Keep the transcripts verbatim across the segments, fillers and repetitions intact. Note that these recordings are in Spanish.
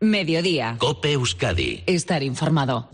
Mediodía. COPE Euskadi. Estar informado.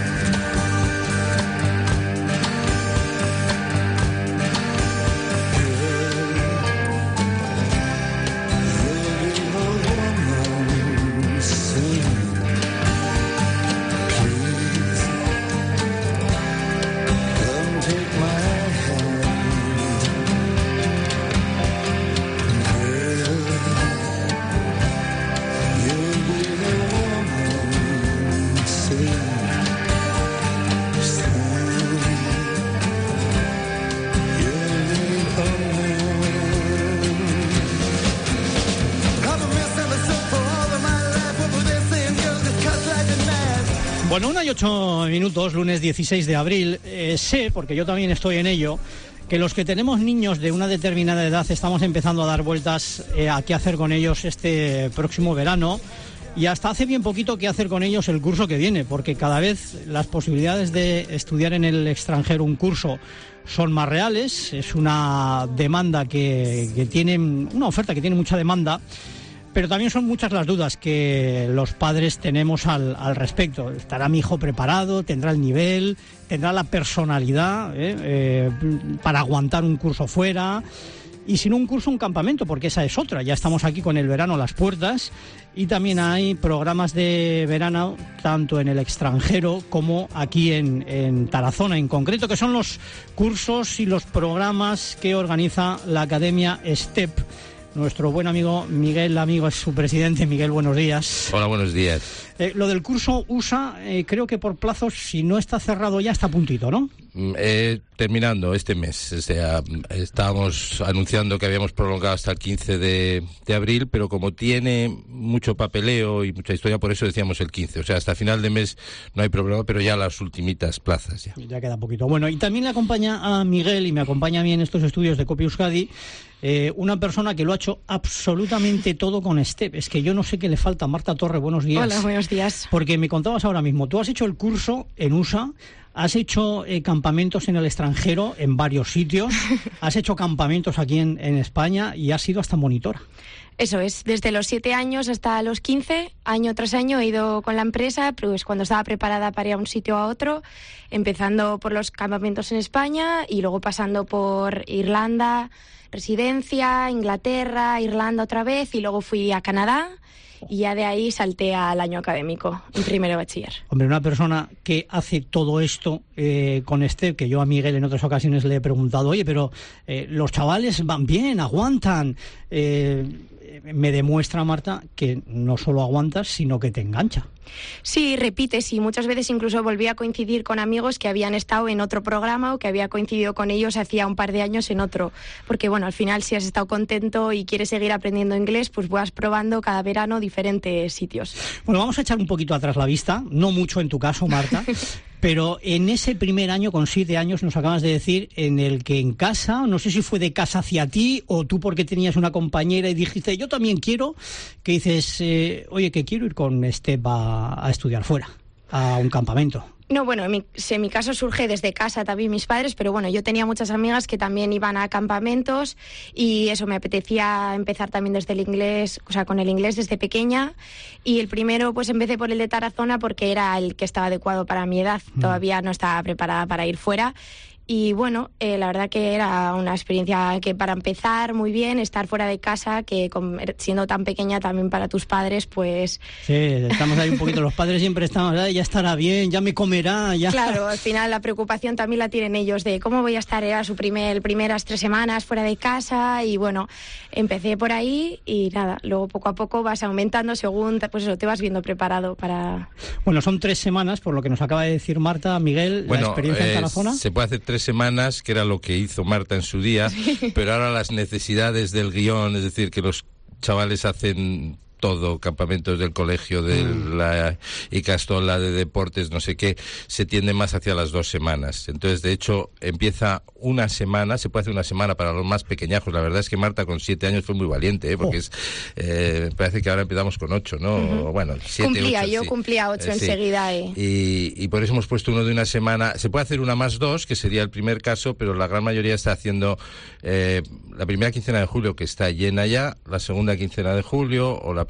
Bueno, una y ocho minutos, lunes dieciséis de abril. Eh, sé, porque yo también estoy en ello, que los que tenemos niños de una determinada edad estamos empezando a dar vueltas eh, a qué hacer con ellos este próximo verano, y hasta hace bien poquito qué hacer con ellos el curso que viene, porque cada vez las posibilidades de estudiar en el extranjero un curso son más reales. Es una demanda que, que tiene, una oferta que tiene mucha demanda. Pero también son muchas las dudas que los padres tenemos al, al respecto. ¿Estará mi hijo preparado? ¿Tendrá el nivel? ¿Tendrá la personalidad eh, eh, para aguantar un curso fuera? Y si no un curso, un campamento, porque esa es otra. Ya estamos aquí con el verano a las puertas y también hay programas de verano tanto en el extranjero como aquí en, en Tarazona en concreto, que son los cursos y los programas que organiza la Academia STEP. Nuestro buen amigo Miguel, amigo es su presidente. Miguel, buenos días. Hola, buenos días. Eh, lo del curso U S A, eh, creo que por plazos, si no está cerrado ya, está a puntito, ¿no? Eh, terminando este mes. O sea, estábamos anunciando que habíamos prolongado hasta el quince de abril, pero como tiene mucho papeleo y mucha historia, por eso decíamos el quince. O sea, hasta final de mes no hay problema, pero ya las ultimitas plazas ya. Ya queda poquito. Bueno, y también le acompaña a Miguel y me acompaña a mí en estos estudios de COPE Euskadi eh, una persona que lo ha hecho absolutamente todo con STEP. Es que yo no sé qué le falta. Marta Torre, buenos días. Hola, buenos días. Porque me contabas ahora mismo, tú has hecho el curso en U S A, has hecho eh, campamentos en el extranjero en varios sitios, has hecho campamentos aquí en, en España y has sido hasta monitora. Eso es, desde los siete años hasta los quince, año tras año he ido con la empresa, pues cuando estaba preparada para ir a un sitio a otro, empezando por los campamentos en España y luego pasando por Irlanda, residencia, Inglaterra, Irlanda otra vez y luego fui a Canadá. Y ya de ahí salté al año académico, en primero de bachiller. Hombre, una persona que hace todo esto eh, con STEP, que yo a Miguel en otras ocasiones le he preguntado, oye, pero eh, los chavales van bien, aguantan. Eh, me demuestra, Marta, que no solo aguantas, sino que te engancha. Sí, repites y muchas veces incluso volví a coincidir con amigos que habían estado en otro programa o que había coincidido con ellos hacía un par de años en otro. Porque bueno, al final si has estado contento y quieres seguir aprendiendo inglés, pues vas probando cada verano diferentes sitios. Bueno, vamos a echar un poquito atrás la vista, no mucho en tu caso, Marta, pero en ese primer año, con siete años, nos acabas de decir, en el que en casa, no sé si fue de casa hacia ti o tú porque tenías una compañera y dijiste, yo también quiero, que dices, eh, oye, que quiero ir con STEP a a estudiar fuera, a un campamento. No, bueno, en mi, en mi caso surge desde casa también mis padres, pero bueno, yo tenía muchas amigas que también iban a campamentos y eso, me apetecía empezar también desde el inglés, o sea, con el inglés desde pequeña, y el primero pues empecé por el de Tarazona porque era el que estaba adecuado para mi edad, mm. todavía no estaba preparada para ir fuera. Y bueno, eh, la verdad que era una experiencia que para empezar muy bien, estar fuera de casa, que con, siendo tan pequeña también para tus padres, pues... Sí, estamos ahí un poquito, los padres siempre estamos, ya estará bien, ya me comerá, ya... Claro, al final la preocupación también la tienen ellos de cómo voy a estar, era su primer, primeras tres semanas fuera de casa y bueno, empecé por ahí y nada, luego poco a poco vas aumentando según, pues eso, te vas viendo preparado para... Bueno, son tres semanas, por lo que nos acaba de decir Marta, Miguel, bueno, la experiencia eh, en Tarazona. Se puede hacer tres semanas, que era lo que hizo Marta en su día, sí. Pero ahora las necesidades del guión, es decir, que los chavales hacen todo, campamentos del colegio, de mm. la Icastola, de deportes, no sé qué, se tiende más hacia las dos semanas. Entonces, de hecho, empieza una semana, se puede hacer una semana para los más pequeñajos. La verdad es que Marta con siete años fue muy valiente, ¿eh? Porque oh. es, eh, me parece que ahora empezamos con ocho, ¿no? Uh-huh. Bueno, siete, cumplía, ocho, yo sí. cumplía ocho eh, enseguida. Sí. Eh. Y, y por eso hemos puesto uno de una semana. Se puede hacer una más dos, que sería el primer caso, pero la gran mayoría está haciendo eh, la primera quincena de julio, que está llena ya, la segunda quincena de julio, o la primera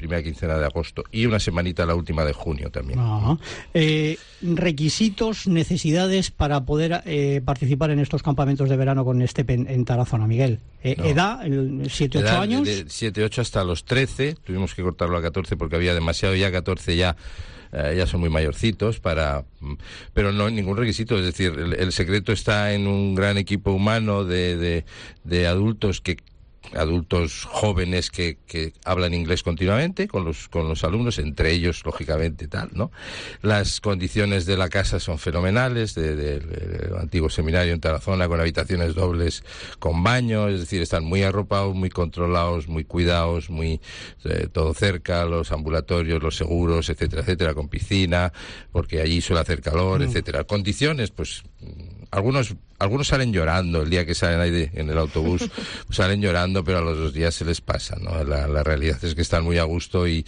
primera quincena de agosto y una semanita la última de junio también. Ajá. Eh, requisitos, necesidades para poder eh, participar en estos campamentos de verano con Step en, en Tarazona, Miguel. Eh, No. ¿Edad? ¿siete, ocho años? De siete, ocho hasta los trece, tuvimos que cortarlo a catorce porque había demasiado, ya catorce ya eh, ya son muy mayorcitos para, pero no hay ningún requisito, es decir, el, el secreto está en un gran equipo humano de, de, de adultos que adultos jóvenes que, que hablan inglés continuamente con los con los alumnos, entre ellos lógicamente tal, ¿no? Las condiciones de la casa son fenomenales, del de, de, de antiguo seminario en Tarazona, con habitaciones dobles con baño, es decir, están muy arropados, muy controlados, muy cuidados, muy eh, todo cerca, los ambulatorios, los seguros, etcétera, etcétera, con piscina, porque allí suele hacer calor, mm. etcétera. Condiciones, pues algunos algunos salen llorando el día que salen ahí de, en el autobús, pues salen llorando, pero a los dos días se les pasa, ¿no? La, la realidad es que están muy a gusto y,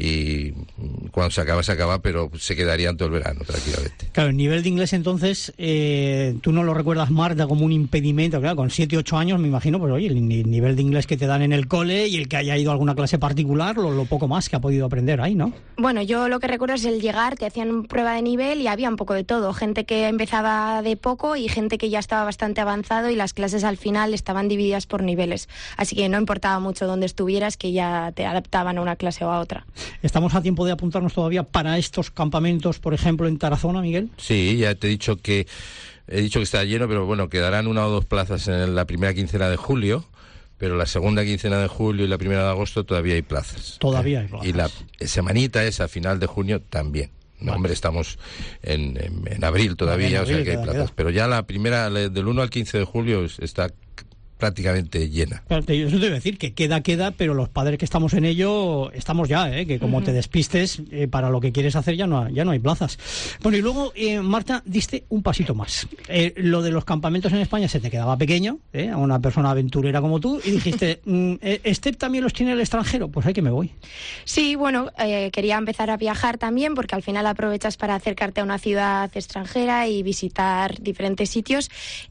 y cuando se acaba, se acaba, pero se quedarían todo el verano, tranquilamente. Claro, el nivel de inglés entonces, eh, tú no lo recuerdas, Marta, como un impedimento, claro, con siete, ocho años me imagino, pues oye, el nivel de inglés que te dan en el cole y el que haya ido a alguna clase particular, lo, lo poco más que ha podido aprender ahí, ¿no? Bueno, yo lo que recuerdo es el llegar, te hacían prueba de nivel y había un poco de todo, gente que empezaba de poco y gente que ya estaba bastante avanzado y las clases al final estaban divididas por niveles, así que no importaba mucho dónde estuvieras, que ya te adaptaban a una clase o a otra. ¿Estamos a tiempo de apuntarnos todavía para estos campamentos, por ejemplo, en Tarazona, Miguel? Sí, ya te he dicho que he dicho que está lleno, pero bueno, quedarán una o dos plazas en la primera quincena de julio, pero la segunda quincena de julio y la primera de agosto todavía hay plazas. Todavía hay plazas. Y la semanita esa, final de junio, también. No, vale. Hombre, estamos en, en, en abril todavía, en abril, o sea que hay plazas. Queda. Pero ya la primera, del uno al quince de julio, está prácticamente llena. Claro, yo te voy a decir que queda, queda, pero los padres que estamos en ello, estamos ya, ¿eh? Que como uh-huh. te despistes, eh, para lo que quieres hacer ya no, ya no hay plazas. Bueno, y luego, eh, Marta, diste un pasito más. Eh, lo de los campamentos en España se te quedaba pequeño, ¿eh? A una persona aventurera como tú, y dijiste, ¿Step también los tiene el extranjero? Pues ahí que me voy. Sí, bueno, eh, quería empezar a viajar también, porque al final aprovechas para acercarte a una ciudad extranjera y visitar diferentes sitios,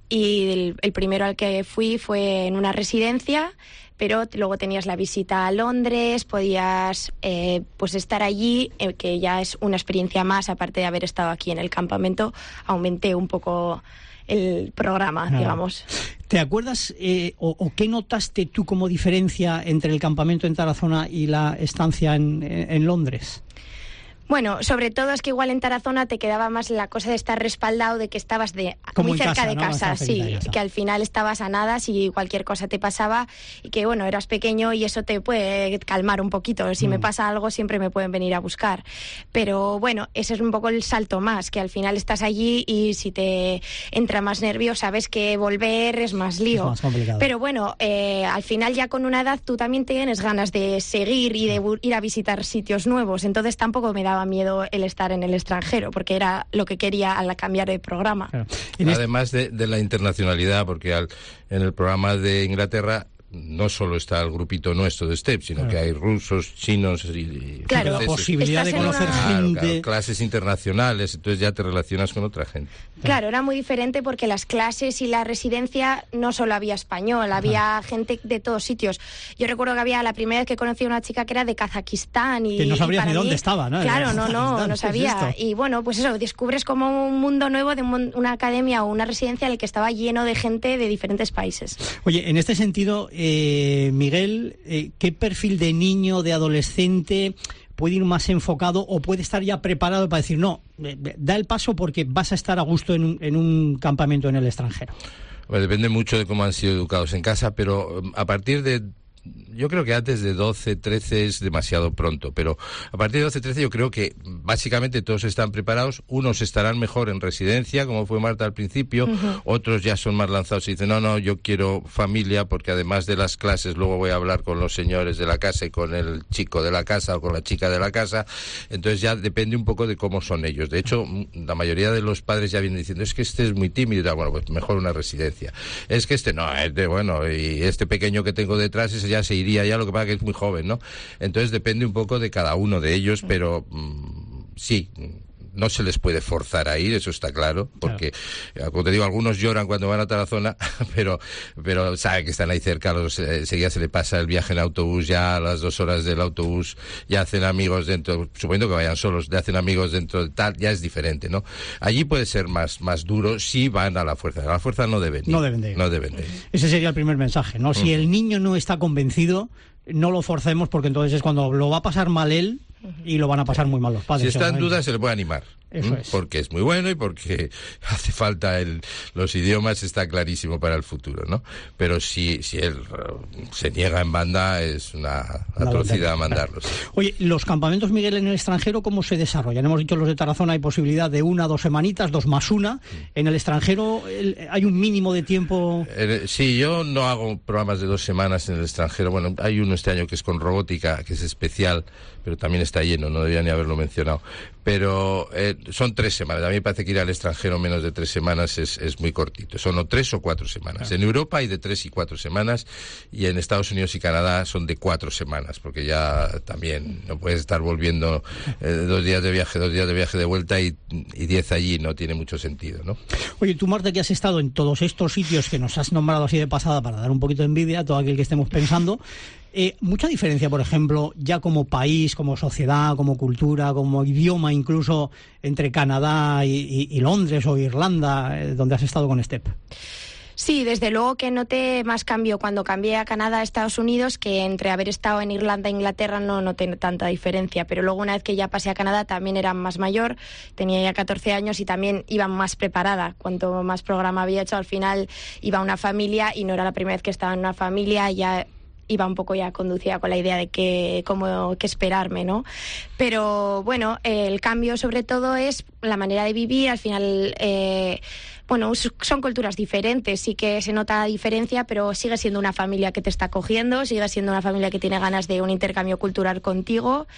y el, el primero al que fui fue en una residencia, pero luego tenías la visita a Londres, podías eh, pues estar allí, eh, que ya es una experiencia más, aparte de haber estado aquí en el campamento, aumenté un poco el programa, ah. digamos. ¿Te acuerdas eh, o, o qué notaste tú como diferencia entre el campamento en Tarazona y la estancia en, en, en Londres? Bueno, sobre todo es que igual en Tarazona te quedaba más la cosa de estar respaldado, de que estabas de Como muy cerca casa, de ¿no? casa, sí, de casa. Que al final estabas a nada si cualquier cosa te pasaba y que bueno, eras pequeño y eso te puede calmar un poquito, si mm. me pasa algo siempre me pueden venir a buscar, pero bueno, ese es un poco el salto más, que al final estás allí y si te entra más nervio sabes que volver es más lío, es más complicado. Pero bueno, eh, al final ya con una edad tú también tienes ganas de seguir y de ir a visitar sitios nuevos, entonces tampoco me da miedo el estar en el extranjero, porque era lo que quería al cambiar de programa. Claro. Además de, de la internacionalidad, porque al, en el programa de Inglaterra no solo está el grupito nuestro de Step, sino claro. que hay rusos, chinos y, y claro, la posibilidad de conocer una... gente, claro, clases internacionales, entonces ya te relacionas con otra gente. Claro, era muy diferente porque las clases y la residencia no solo había español, había Ajá. gente de todos sitios. Yo recuerdo que había la primera vez que conocí a una chica que era de Kazajistán y que no sabrías ni mí, dónde estaba, ¿no? Claro, no, no, no sabía. Y bueno, pues eso, descubres como un mundo nuevo de un, una academia o una residencia en la que estaba lleno de gente de diferentes países. Oye, en este sentido, eh, Miguel, eh, ¿qué perfil de niño, de adolescente puede ir más enfocado o puede estar ya preparado para decir, no, da el paso porque vas a estar a gusto en un, en un campamento en el extranjero? Bueno, depende mucho de cómo han sido educados en casa, pero a partir de... Yo creo que antes de doce, trece es demasiado pronto, pero a partir de doce, trece yo creo que básicamente todos están preparados. Unos estarán mejor en residencia, como fue Marta al principio, uh-huh. otros ya son más lanzados y dicen, no, no, yo quiero familia, porque además de las clases luego voy a hablar con los señores de la casa y con el chico de la casa o con la chica de la casa. Entonces ya depende un poco de cómo son ellos. De hecho, la mayoría de los padres ya vienen diciendo, es que este es muy tímido, bueno, pues mejor una residencia. Es que este no, este bueno, y este pequeño que tengo detrás, ese ya se iría ya, lo que pasa que es muy joven, ¿no? Entonces depende un poco de cada uno de ellos, pero mmm, sí, no se les puede forzar a ir, eso está claro, porque, claro, como te digo, algunos lloran cuando van a Tarazona, pero pero saben que están ahí cerca, los, eh, enseguida se le pasa el viaje en autobús, ya a las dos horas del autobús, ya hacen amigos dentro, suponiendo que vayan solos, ya hacen amigos dentro de tal, ya es diferente, ¿no? Allí puede ser más, más duro si van a la fuerza, a la fuerza no deben ir. No deben de ir. No deben de ir. Ese sería el primer mensaje, ¿no? Si uh-huh. el niño no está convencido, no lo forcemos, porque entonces es cuando lo va a pasar mal él y lo van a pasar muy mal los padres. Si está en duda, se le puede animar. Eso ¿Mm? es. Porque es muy bueno y porque hace falta el, los idiomas, está clarísimo para el futuro, ¿no? Pero si, si él uh, se niega en banda, es una atrocidad mandarlos. Oye, los campamentos, Miguel, en el extranjero, ¿cómo se desarrollan? Hemos dicho los de Tarazona, hay posibilidad de una, dos semanitas, dos más una. En el extranjero, el, ¿hay un mínimo de tiempo? Eh, sí, yo no hago programas de dos semanas en el extranjero. Bueno, hay uno este año que es con robótica, que es especial, pero también está lleno, no debería ni haberlo mencionado. Pero eh, son tres semanas. A mí me parece que ir al extranjero menos de tres semanas es, es muy cortito. Son o tres o cuatro semanas. En Europa hay de tres y cuatro semanas, y en Estados Unidos y Canadá son de cuatro semanas, porque ya también no puedes estar volviendo eh, dos días de viaje, dos días de viaje de vuelta y, y diez allí, no tiene mucho sentido, ¿no? Oye, tú, Marta, que has estado en todos estos sitios que nos has nombrado así de pasada para dar un poquito de envidia a todo aquel que estemos pensando, Eh, mucha diferencia, por ejemplo, ya como país, como sociedad, como cultura, como idioma, incluso entre Canadá y, y, y Londres o Irlanda, eh, donde has estado con STEP. Sí, desde luego que noté más cambio cuando cambié a Canadá a Estados Unidos, que entre haber estado en Irlanda e Inglaterra no noté tanta diferencia, pero luego una vez que ya pasé a Canadá también era más mayor, tenía ya catorce años y también iba más preparada. Cuanto más programa había hecho, al final iba una familia y no era la primera vez que estaba en una familia, ya iba un poco ya conducida con la idea de que cómo qué esperarme, ¿no? Pero bueno, eh, el cambio sobre todo es la manera de vivir. Al final, eh, bueno, son culturas diferentes, sí que se nota la diferencia, pero sigue siendo una familia que te está acogiendo, sigue siendo una familia que tiene ganas de un intercambio cultural contigo.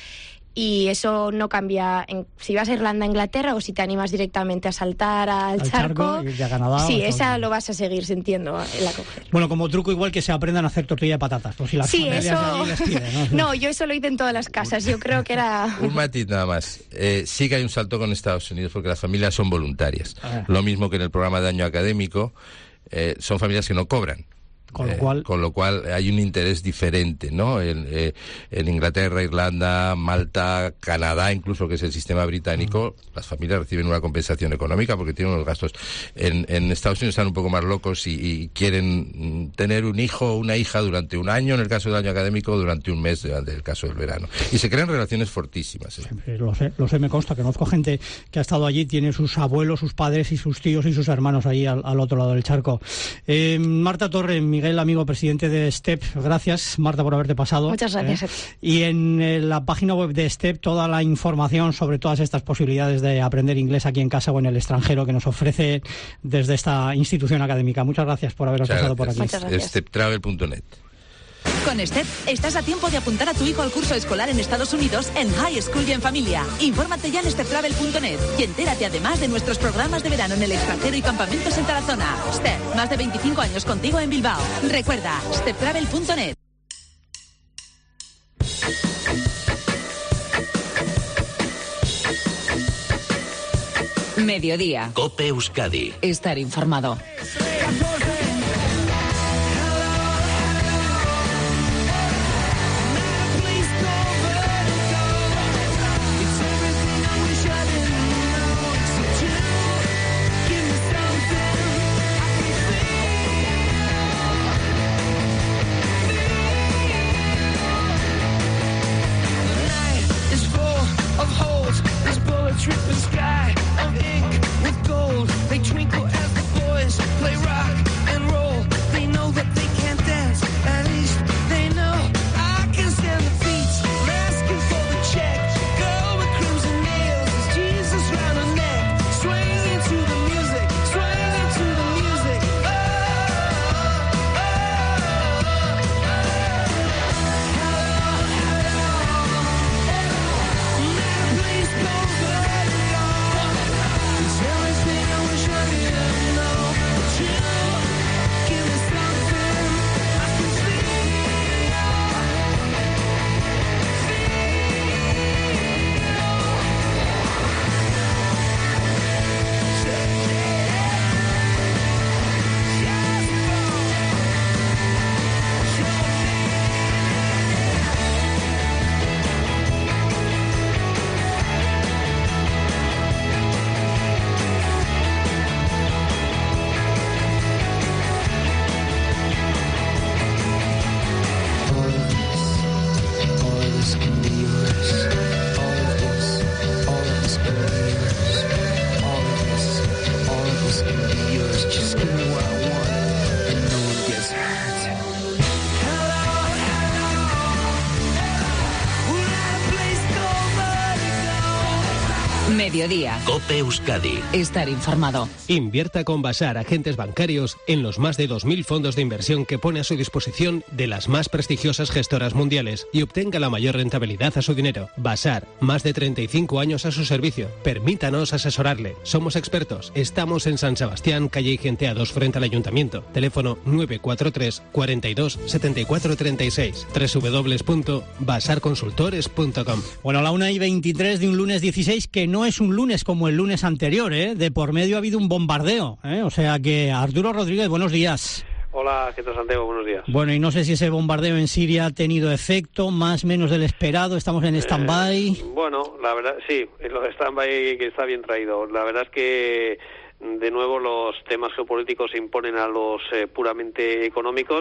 Y eso no cambia en, si vas a Irlanda, Inglaterra, o si te animas directamente a saltar al, al charco. charco y a Canadá, sí, esa lo vas a seguir sintiendo el acoger. Bueno, como truco igual que se aprendan a hacer tortilla de patatas. Pues si las sí, eso. Les piden, ¿no? No, yo eso lo hice en todas las casas. Yo creo que era. Un matiz nada más. Eh, sí que hay un salto con Estados Unidos porque las familias son voluntarias. Lo mismo que en el programa de año académico, eh, son familias que no cobran. Con lo cual, eh, con lo cual hay un interés diferente, ¿no? En, eh, en Inglaterra, Irlanda, Malta, Canadá, incluso, que es el sistema británico, uh-huh. las familias reciben una compensación económica porque tienen unos gastos. En, en Estados Unidos están un poco más locos y, y quieren tener un hijo o una hija durante un año, en el caso del año académico, durante un mes, durante el caso del verano. Y se crean relaciones fortísimas. ¿eh? Sí, lo sé, lo sé, me consta. Conozco gente que ha estado allí, tiene sus abuelos, sus padres y sus tíos y sus hermanos ahí al, al otro lado del charco. Eh, Marta Torre, Miguel, amigo presidente de STEP, gracias, Marta, por haberte pasado. Muchas gracias. ¿eh? Y en eh, la página web de STEP toda la información sobre todas estas posibilidades de aprender inglés aquí en casa o en el extranjero que nos ofrece desde esta institución académica. Muchas gracias por haberos pasado por aquí. Muchas gracias. step travel punto net. Con STEP estás a tiempo de apuntar a tu hijo al curso escolar en Estados Unidos en High School y en familia. Infórmate ya en step travel punto net y entérate además de nuestros programas de verano en el extranjero y campamentos en Tarazona. STEP, más de veinticinco años contigo en Bilbao. Recuerda, step travel punto net. Mediodía. COPE Euskadi. Estar informado. Mediodía. COPE Euskadi. Estar informado. Invierta con Basar Agentes Bancarios en los más de dos mil fondos de inversión que pone a su disposición de las más prestigiosas gestoras mundiales y obtenga la mayor rentabilidad a su dinero. Basar, más de treinta y cinco años a su servicio. Permítanos asesorarle. Somos expertos. Estamos en San Sebastián, calle Igentea dos, frente al Ayuntamiento. Teléfono nueve cuatro tres, cuarenta y dos, setenta y cuatro treinta y seis. doble u doble u doble u punto basar consultores punto com. Bueno, la una y veintitrés de un lunes dieciséis, que no es un lunes como el lunes anterior, ¿eh? De por medio ha habido un bombardeo, ¿eh? O sea que, Arturo Rodríguez, buenos días. Hola, ¿qué tal, Santiago? Buenos días. Bueno, y no sé si ese bombardeo en Siria ha tenido efecto, más o menos del esperado, estamos en stand-by. Eh, bueno, la verdad, sí, lo de stand-by que está bien traído. La verdad es que, de nuevo, los temas geopolíticos se imponen a los eh, puramente económicos.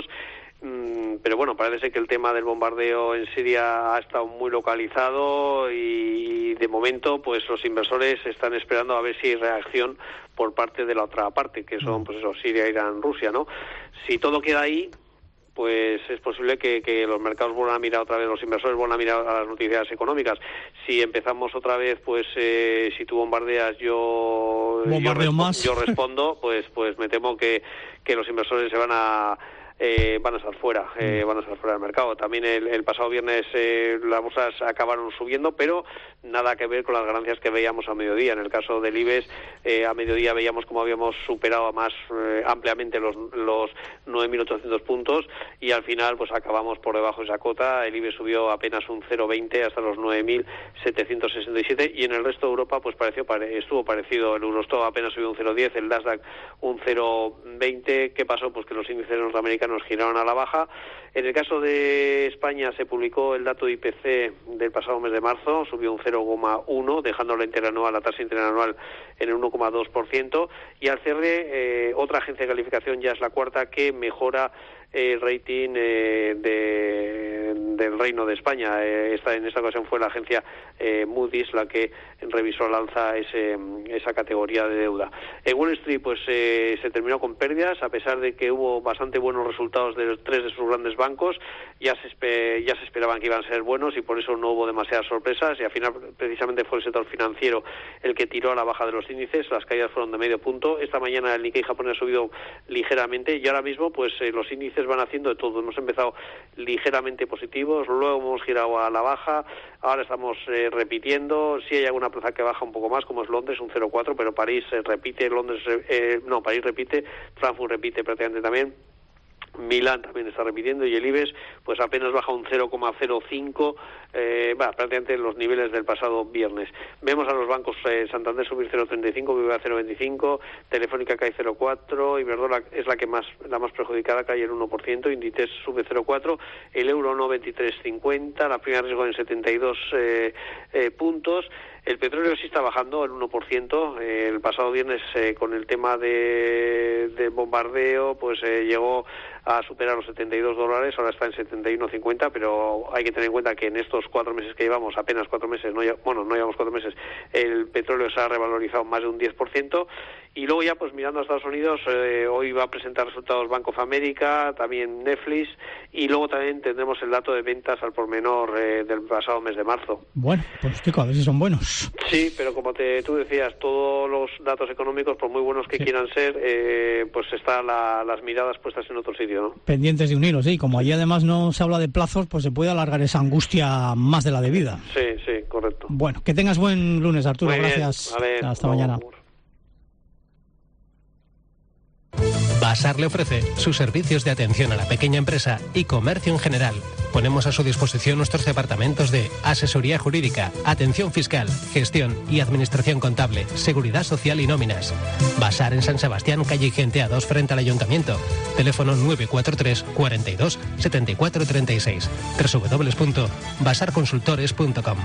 Pero bueno, parece ser que el tema del bombardeo en Siria ha estado muy localizado y de momento pues los inversores están esperando a ver si hay reacción por parte de la otra parte, que son pues eso, Siria, Irán, Rusia, ¿no? Si todo queda ahí, pues es posible que, que los mercados vuelvan a mirar otra vez, los inversores vuelvan a mirar a las noticias económicas. Si empezamos otra vez, pues eh, si tú bombardeas, yo yo, respo- más. yo respondo, pues pues me temo que, que los inversores se van a Eh, van a estar fuera, eh, van a estar fuera del mercado. También el, el pasado viernes eh, las bolsas acabaron subiendo, pero nada que ver con las ganancias que veíamos a mediodía. En el caso del IBEX, eh, a mediodía veíamos como habíamos superado más eh, ampliamente los, los nueve mil ochocientos puntos y al final pues acabamos por debajo de esa cota. El IBEX subió apenas un cero coma veinte hasta los nueve mil setecientos sesenta y siete y en el resto de Europa pues pareció estuvo parecido. El Eurostoxx apenas subió un cero coma diez, el Nasdaq un cero coma veinte. ¿Qué pasó? Pues que los índices norteamericanos nos giraron a la baja. En el caso de España se publicó el dato de I P C del pasado mes de marzo, subió un cero coma uno, dejando la interanual, la tasa interanual en el uno coma dos por ciento, y al cierre eh, otra agencia de calificación, ya es la cuarta, que mejora el rating eh, de, del Reino de España. Eh, esta, en esta ocasión fue la agencia eh, Moody's la que revisó al alza ese, esa categoría de deuda. En Wall Street pues eh, se terminó con pérdidas, a pesar de que hubo bastante buenos resultados de los tres de sus grandes bancos. Ya se, espe- ya se esperaban que iban a ser buenos y por eso no hubo demasiadas sorpresas, y al final precisamente fue el sector financiero el que tiró a la baja de los índices. Las caídas fueron de medio punto. Esta mañana el Nikkei japonés ha subido ligeramente y ahora mismo pues eh, los índices van haciendo de todo. Hemos empezado ligeramente positivos, luego hemos girado a la baja, ahora estamos eh, repitiendo. Sí hay alguna plaza que baja un poco más, como es Londres, un cero coma cuatro, pero París eh, repite, Londres eh, no, París repite, Frankfurt repite prácticamente también. Milán también está repitiendo y el IBEX pues apenas baja un cero coma cero cinco, eh, bah, prácticamente en los niveles del pasado viernes. Vemos a los bancos eh, Santander subir cero coma treinta y cinco, B B V A cero coma veinticinco, Telefónica cae cero coma cuatro, Iberdrola es la que más la más perjudicada, cae el uno por ciento, Inditex sube cero coma cuatro, el euro no veintitrés cincuenta, la prima de riesgo en setenta y dos eh, eh, puntos. El petróleo sí está bajando el uno por ciento. Eh, el pasado viernes eh, con el tema de, de bombardeo pues eh, llegó a superar los setenta y dos dólares, ahora está en setenta y uno cincuenta, pero hay que tener en cuenta que en estos cuatro meses que llevamos, apenas cuatro meses, no bueno, no llevamos cuatro meses, el petróleo se ha revalorizado más de un diez por ciento. Y luego ya pues mirando a Estados Unidos, eh, hoy va a presentar resultados Bank of America, también Netflix, y luego también tendremos el dato de ventas al por menor eh, del pasado mes de marzo. Bueno, pues chico, a ver si son buenos. Sí, pero como te, tú decías, todos los datos económicos, por muy buenos que sí. quieran ser, eh, pues están la, las miradas puestas en otro sitio, ¿no? Pendientes de un hilo, sí. Como allí además no se habla de plazos, pues se puede alargar esa angustia más de la debida. Sí, sí, correcto. Bueno, que tengas buen lunes, Arturo. Muy Gracias. Vale, hasta no, mañana. Por... Basar le ofrece sus servicios de atención a la pequeña empresa y comercio en general. Ponemos a su disposición nuestros departamentos de asesoría jurídica, atención fiscal, gestión y administración contable, seguridad social y nóminas. Basar en San Sebastián, calle Igentea dos, frente al Ayuntamiento. Teléfono nueve cuatro tres, cuarenta y dos, setenta y cuatro treinta y seis. doble u doble u doble u punto basar consultores punto com.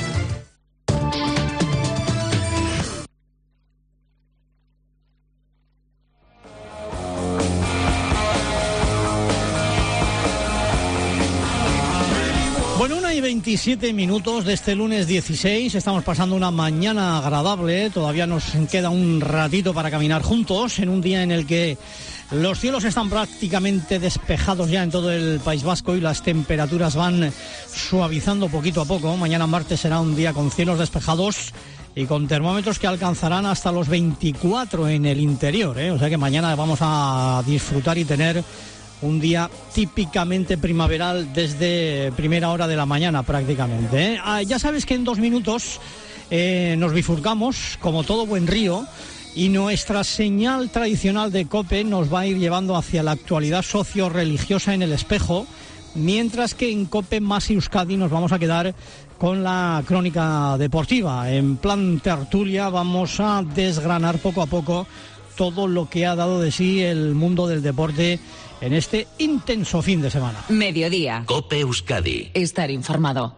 veintisiete minutos de este lunes dieciséis, estamos pasando una mañana agradable, todavía nos queda un ratito para caminar juntos en un día en el que los cielos están prácticamente despejados ya en todo el País Vasco y las temperaturas van suavizando poquito a poco. Mañana martes será un día con cielos despejados y con termómetros que alcanzarán hasta los veinticuatro en el interior, ¿eh? O sea que mañana vamos a disfrutar y tener un día típicamente primaveral desde primera hora de la mañana prácticamente, ¿eh? Ah, ya sabes que en dos minutos eh, nos bifurcamos, como todo buen río, y nuestra señal tradicional de COPE nos va a ir llevando hacia la actualidad socio-religiosa en el espejo, mientras que en COPE Más Euskadi nos vamos a quedar con la crónica deportiva. En plan tertulia vamos a desgranar poco a poco todo lo que ha dado de sí el mundo del deporte en este intenso fin de semana. Mediodía. COPE Euskadi. Estar informado.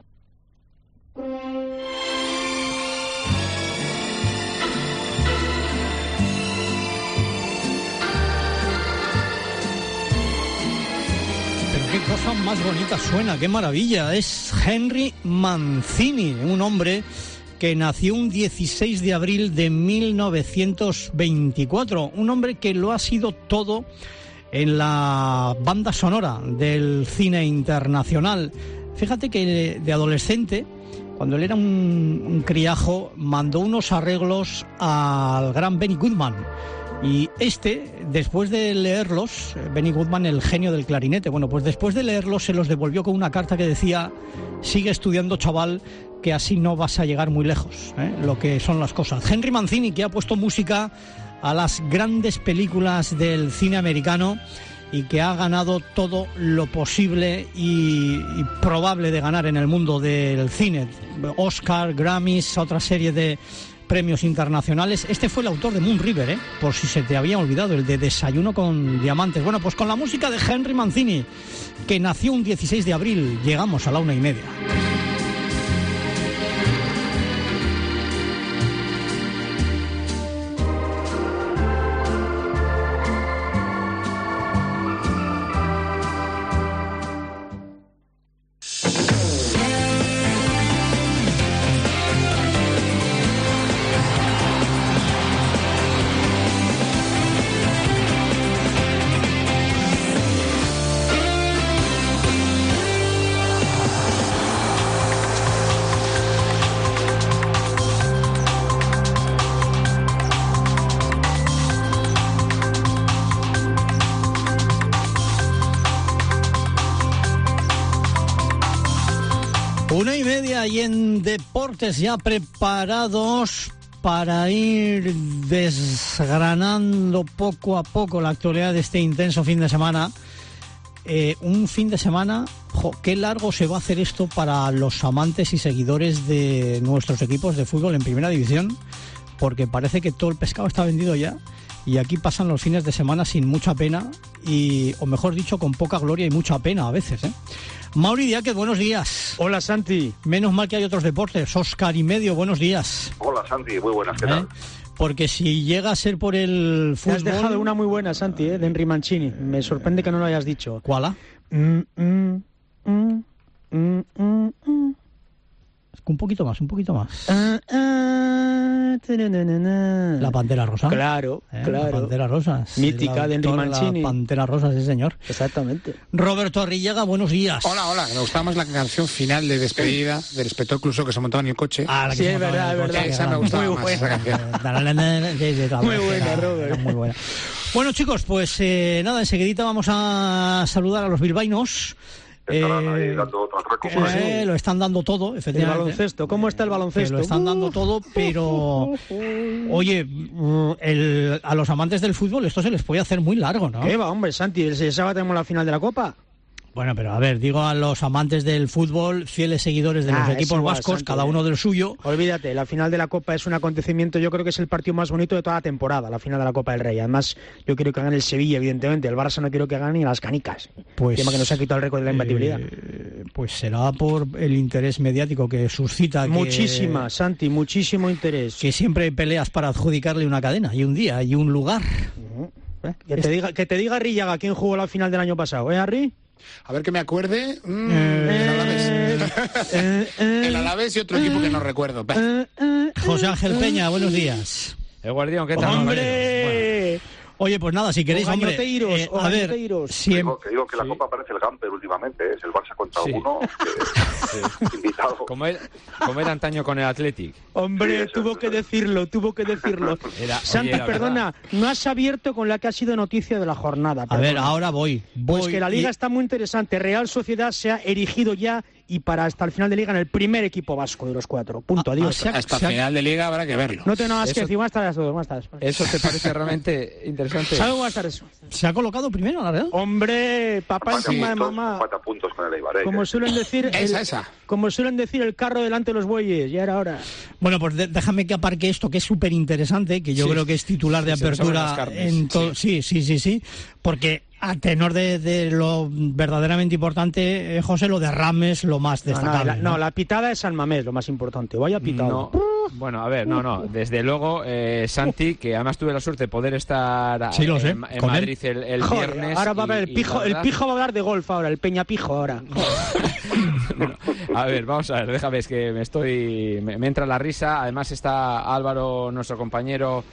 Qué cosa más bonita suena, qué maravilla. Es Henry Mancini, un hombre que nació un dieciséis de abril de mil novecientos veinticuatro. Un hombre que lo ha sido todo en la banda sonora del cine internacional. Fíjate que de adolescente, cuando él era un, un criajo, mandó unos arreglos al gran Benny Goodman. Y este, después de leerlos, Benny Goodman, el genio del clarinete, bueno, pues después de leerlos se los devolvió con una carta que decía: sigue estudiando, chaval, que así no vas a llegar muy lejos, ¿eh? Lo que son las cosas. Henry Mancini, que ha puesto música a las grandes películas del cine americano y que ha ganado todo lo posible y, y probable de ganar en el mundo del cine. Oscar, Grammys, otra serie de premios internacionales. Este fue el autor de Moon River, ¿eh? Por si se te había olvidado, el de Desayuno con Diamantes. Bueno, pues con la música de Henry Mancini, que nació un dieciséis de abril, llegamos a la una y media. Una y media y en deportes ya preparados para ir desgranando poco a poco la actualidad de este intenso fin de semana. Eh, un fin de semana, jo, qué largo se va a hacer esto para los amantes y seguidores de nuestros equipos de fútbol en primera división, porque parece que todo el pescado está vendido ya y aquí pasan los fines de semana sin mucha pena y, o mejor dicho, con poca gloria y mucha pena a veces, ¿eh? Mauri Diáquez, buenos días. Hola, Santi. Menos mal que hay otros deportes. Óscar y Medio, buenos días. Hola, Santi, muy buenas, ¿qué ¿Eh? tal? Porque si llega a ser por el fútbol... Te has dejado una muy buena, Santi, ¿eh? De Henry Mancini. Me sorprende que no lo hayas dicho. ¿Cuál? Mm, mm, mm, mm, mm, mm. Un poquito más, un poquito más. Ah, ah, tararana. La Pantera Rosa. Claro, ¿Eh? claro. La Pantera Rosa. Mítica El de Henry autor, Mancini. La Pantera Rosa, sí, señor. Exactamente. Roberto Arrillaga, buenos días. Hola, hola. Me gustaba más la canción final de despedida del inspector Clouseau que se montaba en el coche. Ah, la que Sí, se es montaba verdad, en el es coche, verdad. Esa me gustaba Muy más, buena. esa canción. Muy buena, era, Robert. era muy buena. Bueno, chicos, pues eh, nada, enseguidita vamos a saludar a los bilbaínos. Estarán ahí Eh, dando otro atraco eh, por ahí. lo están dando todo, El efectivamente. baloncesto. ¿Cómo está el Que baloncesto? lo están dando todo, pero oye, mm, el- a los amantes del fútbol esto se les puede hacer muy largo, ¿no? ¿Qué va, hombre, Santi? El sábado tenemos la final de la Copa. Bueno, pero a ver, digo a los amantes del fútbol, fieles seguidores de Ah, los es equipos igual, vascos, Santi, cada eh. uno del suyo. Olvídate, la final de la Copa es un acontecimiento, yo creo que es el partido más bonito de toda la temporada, la final de la Copa del Rey. Además, yo quiero que gane el Sevilla, evidentemente. El Barça no quiero que gane ni las canicas. Pues, Tema que nos ha quitado el récord de la imbatibilidad. eh, pues será por el interés mediático que suscita. que- Muchísima, Santi, muchísimo interés. Que siempre hay peleas para adjudicarle una cadena, y un día, y un lugar. ¿Eh? Que, te diga, que te diga Rillaga quién jugó la final del año pasado, ¿eh, Harry? A ver que me acuerde. Mm, Eh, el Alavés. Eh, eh, El Alavés y otro equipo que no recuerdo. Bah. eh, eh, José Ángel Peña, buenos días. El Guardián, ¿qué tal? ¡Hombre! Oye, pues nada, si queréis, o hombre, gañoteiros, eh, o a ver, gañoteiros. si Que em- digo, que digo que la Sí. Copa parece el Gamper últimamente, ¿eh? Es el Barça contra Sí. uno, que- invitado. Como era, como era antaño con el Athletic. Hombre, Sí, eso, tuvo eso. que decirlo, tuvo que decirlo. Era- Santi, oye, era perdona, no has abierto con la que ha sido noticia de la jornada. a ver, perdona. ahora voy. voy Pues que la liga y- está muy interesante. Real Sociedad se ha erigido ya y para hasta el final de liga en el primer equipo vasco de los cuatro. Punto, Ah, adiós. ah, se ha- Hasta se ha- final de liga habrá que verlo. No tengo nada más Eso- que decir. Buenas tardes a todos. Buenas tardes. ¿Eso te parece realmente interesante? ¿Sabes buenas tardes? ¿Se ha colocado primero, la verdad? Hombre, papá Empate a encima de puntos, mamá. empate a puntos con el Eibar, ¿eh? Como suelen decir, el, Esa, esa. como suelen decir, el carro delante de los bueyes. Ya era hora. Bueno, pues de- déjame que aparque esto, que es súper interesante, que yo Sí. creo que es titular de Sí, sobre apertura las carnes, en todo. Sí. sí, sí, sí, porque a tenor de, de lo verdaderamente importante, eh, José, lo de Rames, lo más No, no, destacable. la, no, la pitada es San Mamés, lo más importante. Vaya pitada. No, bueno, a ver, no, no. Desde luego, eh, Santi, que además tuve la suerte de poder estar Sí, lo sé, en, en con él. Madrid el, el Joder, viernes. ahora va a y- ver el y pijo, la el verdad- pijo va a hablar de golf ahora, el peña pijo ahora. Bueno, a ver, vamos a ver, déjame, es que me estoy. Me, me entra la risa. Además está Álvaro, nuestro compañero.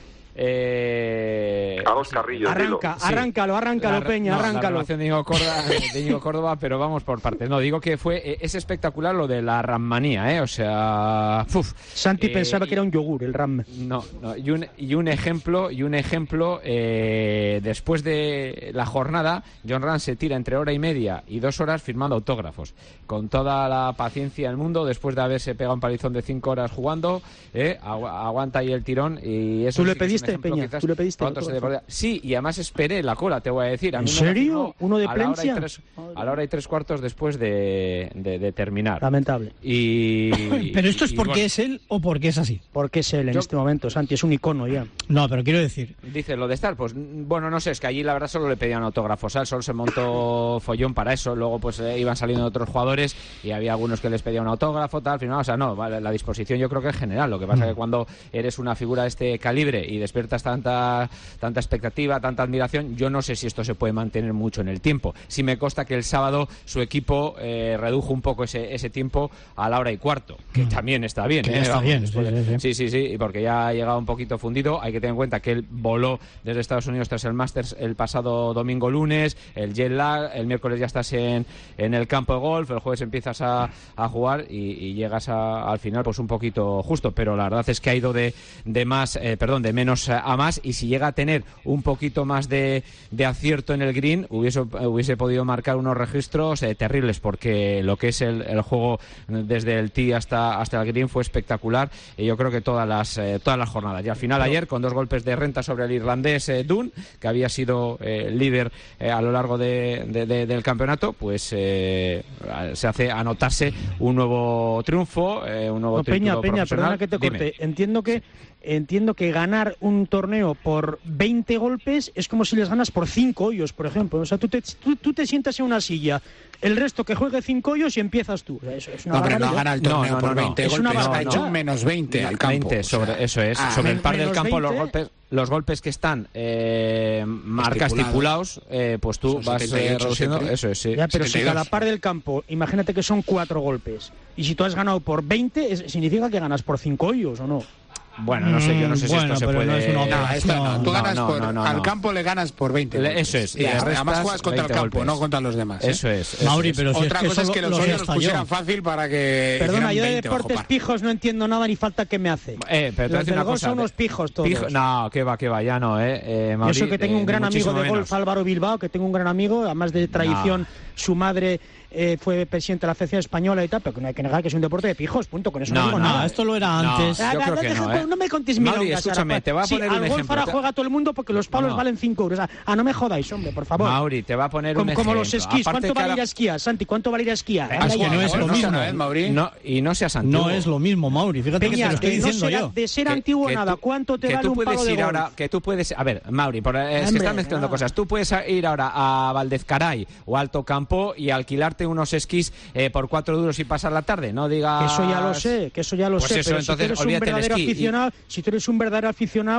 Eh, Carlos Carrillo, Arranca, Sí. arráncalo, arráncalo, La- Peña, no, La arráncalo. renovación de Íñigo Córdoba, de Íñigo Córdoba, pero vamos por partes. No, digo que fue eh, es espectacular lo de la rammanía, ¿eh? O sea, uf. Santi Eh, pensaba que era un yogur, el ram. No, no, y un, y un ejemplo, y un ejemplo eh, después de la jornada, John Ram se tira entre hora y media y dos horas firmando autógrafos, con toda la paciencia del mundo, después de haberse pegado un palizón de cinco horas jugando, eh, agu- aguanta ahí el tirón y eso ¿Tú le sí que es un pediste, ejemplo, Peña? quizás, ¿Tú le pediste para otros autógrafo? deportes. Sí, y además esperé la cola, te voy a decir. A ¿En mí me la serio? firmó ¿Uno de a la hora y Plencia? tres- a la hora y tres cuartos después de, de- de terminar. Lamentable. Y, Pero esto es y, porque bueno, es él o porque es así. Porque es él en Yo- este momento, Santi, es un icono ya. No, pero quiero decir, Dice lo de estar, pues mm, bueno, no sé, es que allí la verdad solo le pedían autógrafos, ¿sabes? Solo se montó follón para eso, luego pues eh, iban saliendo otros jugadores y había algunos que les pedían un autógrafo, tal, al final, o sea, no, vale, la disposición yo creo que es general, lo que pasa es que cuando eres una figura de este calibre y despiertas tanta tanta expectativa, tanta admiración, yo no sé si esto se puede mantener mucho en el tiempo. Sí me consta que el sábado su equipo eh, redujo un poco ese, ese tiempo a la hora y cuarto, que también está bien. Que ¿eh? está bien, después sí, de- sí, sí. Sí, sí, sí, porque ya ha llegado un poquito fundido. Hay que tener en cuenta que él voló desde Estados Unidos tras el Masters el pasado domingo lunes, el jet lag, el miércoles ya estás en, en el campo de golf, el jueves empiezas a, a jugar y, y llegas a- al final pues un poquito justo, pero la verdad es que ha ido de, de más, eh, perdón, de menos a más, y si llega a tener un poquito más de, de acierto en el green, hubiese, hubiese podido marcar unos registros eh, terribles, porque lo que es el, el juego desde el tee hasta, hasta el green fue espectacular, y yo creo que todas las, eh, todas las jornadas. Y al final ayer, con dos golpes de renta sobre el irlandés eh, Dunn, que había sido eh, líder eh, a lo largo de, de- de- del campeonato, pues eh, se hace anotarse un nuevo triunfo, eh, un nuevo No, Peña, título Peña, profesional. perdona que te Dime. corte. Entiendo que entiendo que ganar un torneo por veinte golpes es como si les ganas por cinco hoyos, por ejemplo. O sea, tú te, tú, tú te sientas en una silla, el resto que juegue cinco hoyos y empiezas tú. Eso es una No, hombre, no barbaridad. gana el No, torneo no, por no, no. veinte Es una golpes, ha barbaridad. hecho un menos veinte al campo. veinte sobre, o sea, eso es, ah, sobre el men- par del menos campo, los veinte. golpes los golpes que están eh, marcas Estipulados. estipulados, eh, pues tú Son vas setenta y eh, ocho reduciendo, siempre. eso es, sí. Ya, pero si setenta y dos. cada par del campo, imagínate que son cuatro golpes. Y si tú has ganado por veinte, es- significa que ganas por cinco hoyos, ¿o no? Bueno, no sé, yo no sé si Bueno, esto se pero puede... no es una No, esto no. Tú No, ganas no, por, no, no, al no. campo le ganas por veinte. Le- golpes. eso es, Y le además restas juegas contra el veinte campo, golpes. no contra los demás. ¿eh? Eso es. eso Mauri, es. pero si Otra es que cosa eso es que lo- los lo hoyos los estalló. pusieran fácil para que Perdona, hicieran yo de veinte bajo deportes par. pijos no entiendo nada ni falta que me hace. Eh, pero te voy a Los decir del una golf cosa, son unos de- pijos todos. Pijo- no, que va, que va, ya no, eh, eh Yo Mauri, sé que tengo eh, un gran ni amigo de muchísimo golf, menos. Álvaro Bilbao, que tengo un gran amigo, además de tradición, No. su madre eh, fue presidente de la Federación Española y tal, pero que no hay que negar que es un deporte de pijos, punto, con eso no, No, digo no, nada. esto lo era No, antes. yo Ah, creo no, que deja- no, ¿eh? no me contéis Mauri, milongas, escúchame, ahora, te voy a sí, poner al un golf ejemplo. ahora Te- juega todo el mundo porque los palos No. valen cinco euros. Ah, ah, no me jodáis, hombre, por favor. Mauri, te va a poner un como, ejemplo. como los esquís. Aparte ¿Cuánto que vale ir ahora- a esquiar, Santi? ¿Cuánto vale ir a esquiar? ¿Has Anda ya. que no es jugado lo golf mismo. alguna vez, Mauri? No, y no seas antiguo. No es lo mismo, Mauri. Fíjate que te Peña, lo estoy de, no diciendo ser, yo. de ser Que- antiguo que nada, tú- ¿cuánto te que vale tú un puedes palo de ir golf? ahora, que tú puedes, a ver, Mauri, por- es que Hombre, estás mezclando no. cosas. Tú puedes a- ir ahora a Valdezcaray o a Alto Campo y alquilarte unos esquís eh, por cuatro duros y pasar la tarde. No digas. Que eso ya lo sé, que eso ya lo Pues sé, eso, pero entonces, si tú eres un olvídate del verdadero esquí y- aficionado, si tú eres un verdadero aficionado,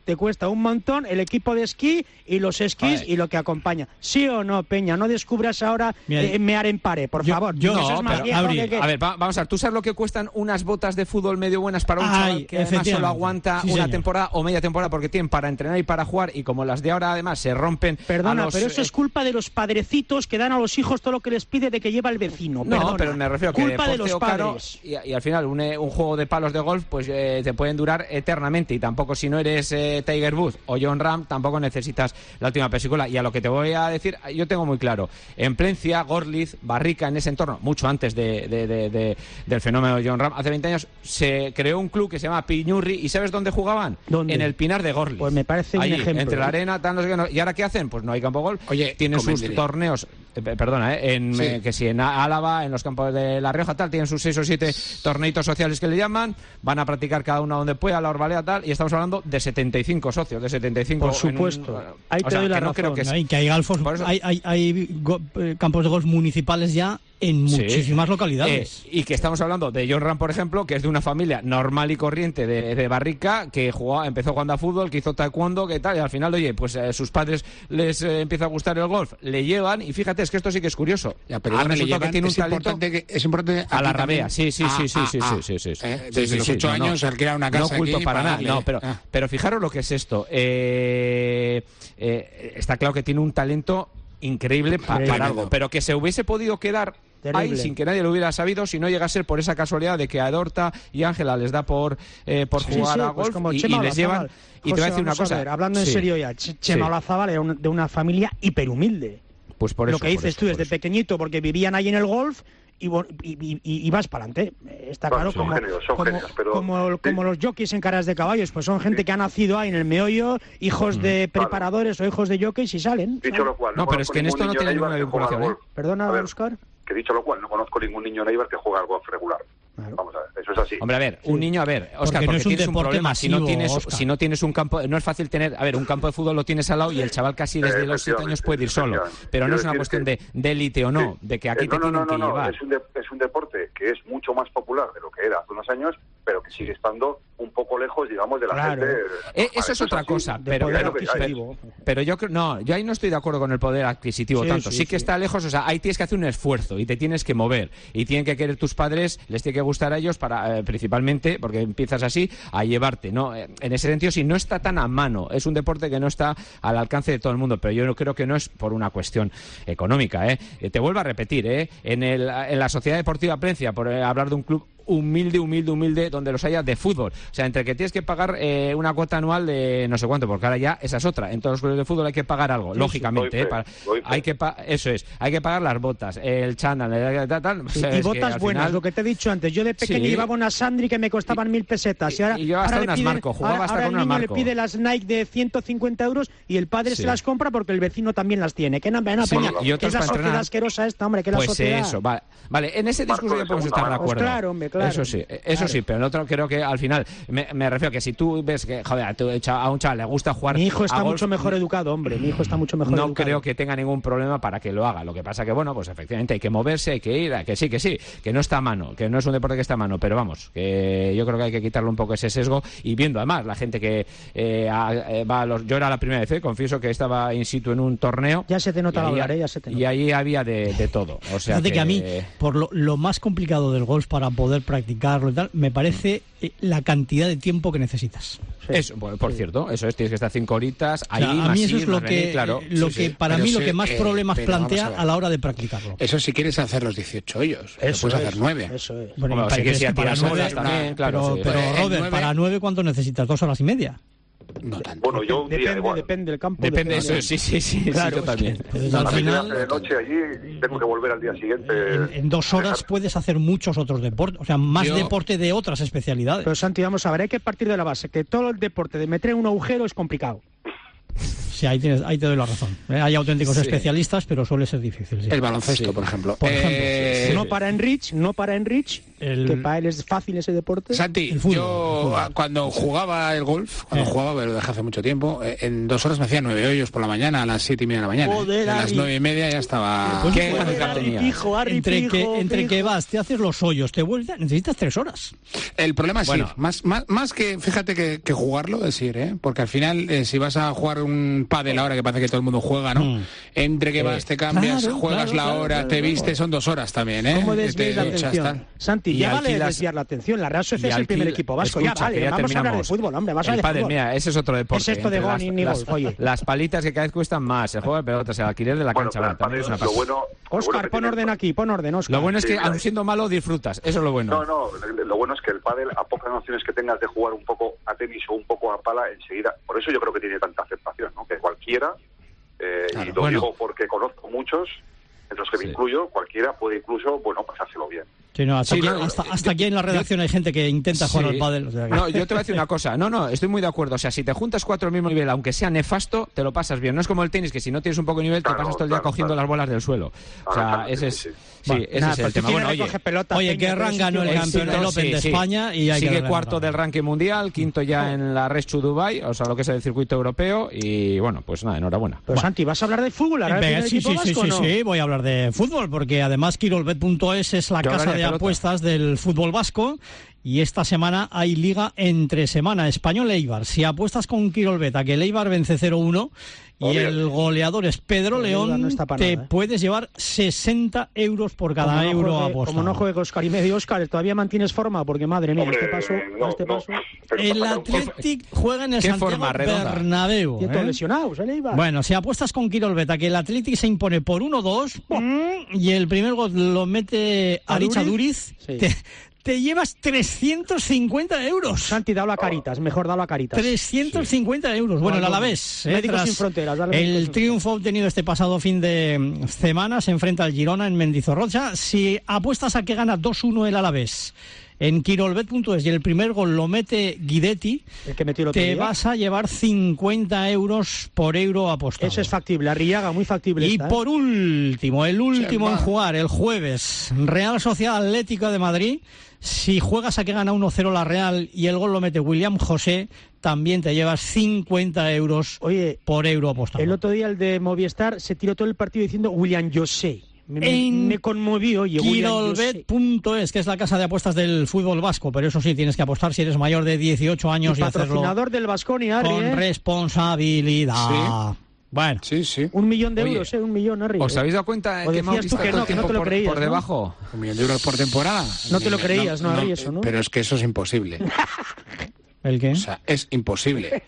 te cuesta un montón el equipo de esquí y los esquís y lo que acompaña. ¿Sí o no, Peña? No descubras ahora eh, mear en pared, por yo, favor. Yo, eso no, es más pero, viejo Abril, que, que... A ver, va, vamos a ver. ¿Tú sabes lo que cuestan unas botas de fútbol medio buenas para un Ay, chaval que además solo aguanta sí, una señor. temporada o media temporada porque tienen para entrenar y para jugar y como las de ahora además se rompen? Perdona, los, pero eso es culpa de los padrecitos que dan a los hijos todo lo que les pide de que lleva el vecino. No, Perdona. pero me refiero a que culpa de los caro padres. y, y al final un, un juego de palos de golf pues eh, te pueden durar eternamente y tampoco si no eres eh, Tiger Woods o John Ram tampoco necesitas la última película. Y a lo que te voy a decir, yo tengo muy claro, en Plencia, Gorliz, Barrica, en ese entorno, mucho antes de, de, de, de, del fenómeno de John Ram, hace veinte años se creó un club que se llama Piñurri y ¿sabes dónde jugaban? ¿Dónde? En el Pinar de Gorliz. Pues me parece un Allí, ejemplo. Entre la arena, tal, no sé qué, no. ¿Y ahora qué hacen? Pues no hay campo de golf. Oye, tienen sus torneos, eh, perdona, eh, en, sí. eh, que si en Álava, en los campos de La Rioja, tal, tienen sus seis o siete torneitos sociales que le llaman, van a practicar cada uno donde pueda, la Orbalea, tal, y estamos hablando de setenta y cinco socios, de setenta y cinco. Por supuesto. Un, Ahí te sea, doy la que no razón. creo que, es, hay, que hay, golfos, hay, hay, hay go, eh, campos de golf municipales ya en sí. muchísimas localidades. Eh, y que estamos hablando de John Ram, por ejemplo, que es de una familia normal y corriente de, de Barrica, que jugó, empezó jugando a fútbol, que hizo taekwondo, que tal, y al final, oye, pues eh, sus padres les eh, empieza a gustar el golf, le llevan, y fíjate, es que esto sí que es curioso. Ya, pero ahora resulta que tiene un es talento importante que, es importante a la rabea, sí, sí, sí, sí, sí, sí, sí, sí, sí. Eh, desde sí, los ocho sí, años, no, alquilar una casa. No oculto aquí para, para nada, darle, no, pero, ah. pero fijaros lo que es esto. Eh, eh, está claro que tiene un talento increíble pa, para algo, pero que se hubiese podido quedar Terrible. ahí sin que nadie lo hubiera sabido si no llega a ser por esa casualidad de que a Dorta y Ángela les da por eh, por sí, jugar sí, a pues golf como y, Chema y les llevan. José, y te voy a decir una cosa. A ver, hablando en sí. serio ya, Ch Chema sí. Olazábal era un, de una familia hiperhumilde. Pues por eso. Lo que dices eso, tú desde eso. pequeñito, porque vivían ahí en el golf y, y, y, y vas para adelante. Está bueno, claro, son como, genios, son como, genios, pero... como, como los jockeys en caras de caballos, pues son gente que ha nacido ahí en el meollo, hijos mm. de preparadores vale. o hijos de jockeys y salen. Dicho lo cual, no, no pero es que en esto no tiene ninguna vinculación. ¿eh? Perdona, Óscar. Que dicho lo cual, no conozco ningún niño en Eibar que juega al golf regular. Claro. Vamos a ver, eso es así. Hombre, a ver, un sí. niño, a ver, Óscar, porque, porque, no porque es un tienes un problema. Masivo, si no tienes, Óscar. si no tienes un campo, no es fácil tener, a ver, un campo de fútbol lo tienes al lado y el chaval casi desde los siete años puede ir solo. Pero no es una cuestión de élite o no, de que aquí eh, te no, no, tienen no, que no, llevar. Es un, de, es un deporte que es mucho más popular de lo que era hace unos años, pero que sigue estando un poco lejos, digamos, de la claro. gente. Eh, eso es otra cosa, pero, pero, pero, pero yo creo, no, yo ahí no estoy de acuerdo con el poder adquisitivo sí, tanto. Sí, sí que sí. está lejos, o sea, ahí tienes que hacer un esfuerzo y te tienes que mover y tienen que querer tus padres, les tiene que gustar a ellos para, eh, principalmente, porque empiezas así, a llevarte, ¿no? En ese sentido, si no está tan a mano, es un deporte que no está al alcance de todo el mundo, pero yo creo que no es por una cuestión económica, ¿eh? Te vuelvo a repetir, ¿eh? En, el, en la Sociedad Deportiva Plencia, por hablar de un club humilde, humilde, humilde, donde los haya de fútbol. O sea, entre que tienes que pagar eh, una cuota anual de no sé cuánto, porque ahora ya esa es otra. En todos los clubes de fútbol hay que pagar algo, sí, lógicamente. Sí, eh, para, hay que eso es, hay que pagar las botas, el chándal, el, tal, tal. Sí, y botas buenas, final... lo que te he dicho antes. Yo de pequeño sí. llevaba unas Sandri que me costaban mil pesetas. Y, ahora, y yo hasta ahora unas pide, Marco, jugaba ahora, hasta ahora con el unas niño Marco. le pide las Nike de ciento cincuenta euros y el padre sí. se las compra porque el vecino también las tiene. ¿Qué no, no, sí, Peña? Y ¿Qué es la sociedad entrenar... asquerosa esta, hombre? ¿Qué es pues la sociedad? eso, vale. Vale, en ese discurso ya podemos estar de acuerdo. Pues claro, hombre, claro. Eso sí, eso claro. sí, pero el otro creo que al final, me, me refiero que si tú ves que, joder, a un chaval le gusta jugar Mi hijo está a golf, mucho mejor educado, hombre, mi hijo está mucho mejor no educado. No creo que tenga ningún problema para que lo haga. Lo que pasa que, bueno, pues efectivamente hay que moverse, hay que ir, que sí, que sí, que no está a mano, que no es un deporte que está a mano, pero vamos, que yo creo que hay que quitarle un poco ese sesgo y viendo además la gente que eh, a, eh, va a los... Yo era la primera vez, eh, confieso que estaba in situ en un torneo. Ya se te nota hablar, eh, ya se te nota. Y ahí había de, de todo. O sea Fíjate que... que a mí, por lo, lo más complicado del golf para poder practicarlo y tal, me parece eh, la cantidad de tiempo que necesitas. Sí. Eso, por, por sí. cierto, eso es, tienes que estar cinco horitas ahí, o sea, más a mí eso ir, es lo que, venir, claro. lo sí, que sí. para pero mí sí, lo que más eh, problemas plantea a, a la hora de practicarlo. Eso si quieres hacer los dieciocho hoyos, eso puedes es, hacer nueve. Eso es. Bueno, bueno, si quieres que para nueve, también, claro. Pero, sí. pero Eh, Robert, nueve... para nueve, ¿cuánto necesitas? ¿Dos horas y media? No tanto. Bueno, yo un depende, día igual. Depende del campo. Depende, depende eso, sí, sí, sí, claro, sí, yo también. Entonces, no, al final, de noche allí tengo que volver al día siguiente. En, en dos horas puedes hacer muchos otros deportes, o sea, más yo... deporte de otras especialidades. Pero Santi, vamos a ver, hay que partir de la base, que todo el deporte de meter en un agujero es complicado. Sí, ahí, tienes, ahí te doy la razón. ¿eh? Hay auténticos Sí. especialistas, pero suele ser difícil. Sí. El baloncesto, Sí. por ejemplo. Por ejemplo, Eh, sí. No para Enrich, no para Enrich, El- que para él es fácil ese deporte. Santi, El fútbol, yo el fútbol. ah, cuando jugaba el golf, cuando Eh. jugaba, pero lo dejé hace mucho tiempo, eh, en dos horas me hacía nueve hoyos por la mañana, a las siete y media de la mañana. Joder, Y a las Ari. nueve y media ya estaba... Pues ¿Qué joder, handicap Harry tenías? Pijo, Harry Entre, Pijo, que, entre Pijo. que vas, te haces los hoyos, te vuelves, necesitas tres horas. El problema es Bueno. ir, más, más, más que, fíjate que, que jugarlo, es ir, ¿eh? Porque al final, eh, si vas a jugar un pádel ahora, que parece que todo el mundo juega, ¿no? Mm. Entre que vas, te cambias, claro, juegas claro, la claro, hora, claro, te claro. vistes, son dos horas también, ¿eh? ¿Cómo Te desvías la duchas, atención? tal. Santi, Y ya vale alquilas- desviar la atención. La Real Sociedad Y es el primer alquil- equipo vasco. Escucha, ya vale, que ya vamos a hablar de terminamos. fútbol, hombre. Vamos a El hablar de pádel, fútbol. mira, ese es otro deporte. ¿Qué es esto de Entre gol ni- ni las, golf, las- oye? las palitas que cada vez cuestan más, el juego de pelotas, el alquiler de la Bueno, cancha. pero va, el también pádel, es una lo pasada. bueno, lo bueno Óscar, que pon tiene- orden aquí, pon orden, Óscar. Lo bueno es Sí, que, claro. aun siendo malo, disfrutas. Eso es lo bueno. No, no, lo bueno es que el pádel, a pocas nociones que tengas de jugar un poco a tenis o un poco a pala, enseguida, por eso yo creo que tiene tanta aceptación, ¿no? Que cualquiera, eh, Claro, y lo bueno. digo porque conozco muchos, en los que me Sí. incluyo, cualquiera puede incluso, bueno, pasárselo bien. Sí, no, hasta, Sí, aquí, no, hasta, yo- hasta aquí en la redacción hay gente que intenta jugar Sí. al pádel. O sea que- No, yo te voy a decir una cosa. No, no, estoy muy de acuerdo. O sea, si te juntas cuatro al mismo nivel, aunque sea nefasto, te lo pasas bien. No es como el tenis, que si no tienes un poco de nivel, Claro, te pasas todo el día claro, cogiendo claro. las bolas del suelo. O sea, Claro, ese es, sí, sí, sí. Bueno, ese nada, es el pues tú tema. tienes Bueno, que oye, coger pelota, Oye, Peña, que pero Ran eso ganó el tío- campeón, el Open de España y hay que sigue darle cuarto la del ranking mundial, quinto ya en la Reschu Dubai, o sea, lo que es el circuito europeo. Y bueno, pues nada, enhorabuena. Pero Santi, ¿vas a hablar de fútbol? ¿Ahora el Venga, primer sí, equipo sí, sí, vasco sí, o no? sí, voy a hablar de fútbol, porque además Quirolbet punto es es la Yo casa hablaré de de pelota. apuestas del fútbol vasco. Y esta semana hay liga entre semana, Español-Eibar. Si apuestas con Quirolbet a que el Eibar vence cero uno y Obvio. el goleador es Pedro El Eibar León, no está para te nada, ¿eh? puedes llevar sesenta euros por cada Como no euro juegue- apostado. Como no juegue Oscar y medio, Oscar, ¿todavía mantienes forma? Porque madre mía, Hombre, este paso, no, este no, paso... pero El para sacar un poco- Athletic juega en el ¿Qué Santiago forma redonda? Bernabéu. Tiene todos ¿eh? lesionados, el Eibar. Bueno, si apuestas con Quirolbet a que el Athletic se impone por uno dos mm, y el primer gol lo mete Aritz ¿Aduriz? Aduriz, Sí. te, te llevas trescientos cincuenta euros. Santi, dalo a caritas, mejor dalo a caritas. trescientos cincuenta euros. Bueno, el Cuando- Alavés, eh, Médicos tras sin fronteras, dale Médicos el sin triunfo obtenido este pasado fin de mm, semana, se enfrenta al Girona en Mendizorrocha. Si apuestas a que gana dos uno el Alavés en Quirolbet punto es y el primer gol lo mete Guidetti, El que metió el otro te día. vas a llevar cincuenta euros por euro apostado. Eso es factible, Arriaga, muy factible. Y esta, ¿eh? por último, el último en hermano. jugar, el jueves, Real Sociedad Atlética de Madrid. Si juegas a que gana uno cero la Real y el gol lo mete William José, también te llevas cincuenta euros Oye, por euro apostado. el otro día el de Movistar se tiró todo el partido diciendo William José. Me, me- En me conmovió, oye, William Quirolbet José. punto es, que es la casa de apuestas del fútbol vasco, pero eso sí, tienes que apostar si eres mayor de dieciocho años Y y, hacerlo patrocinador del Baskonia, Arri, con ¿eh? responsabilidad. Bueno, Sí, sí. Un millón de Oye, euros, ¿eh? Un millón, Arri. ¿Os habéis dado cuenta O que decías Mauri tú está que todo no, el que no tiempo te lo por, creías, por ¿no? debajo? Un millón de euros por temporada. No te lo creías, no, Ari, eso, ¿no? Pero es que eso es imposible. ¿el qué? O sea, es imposible.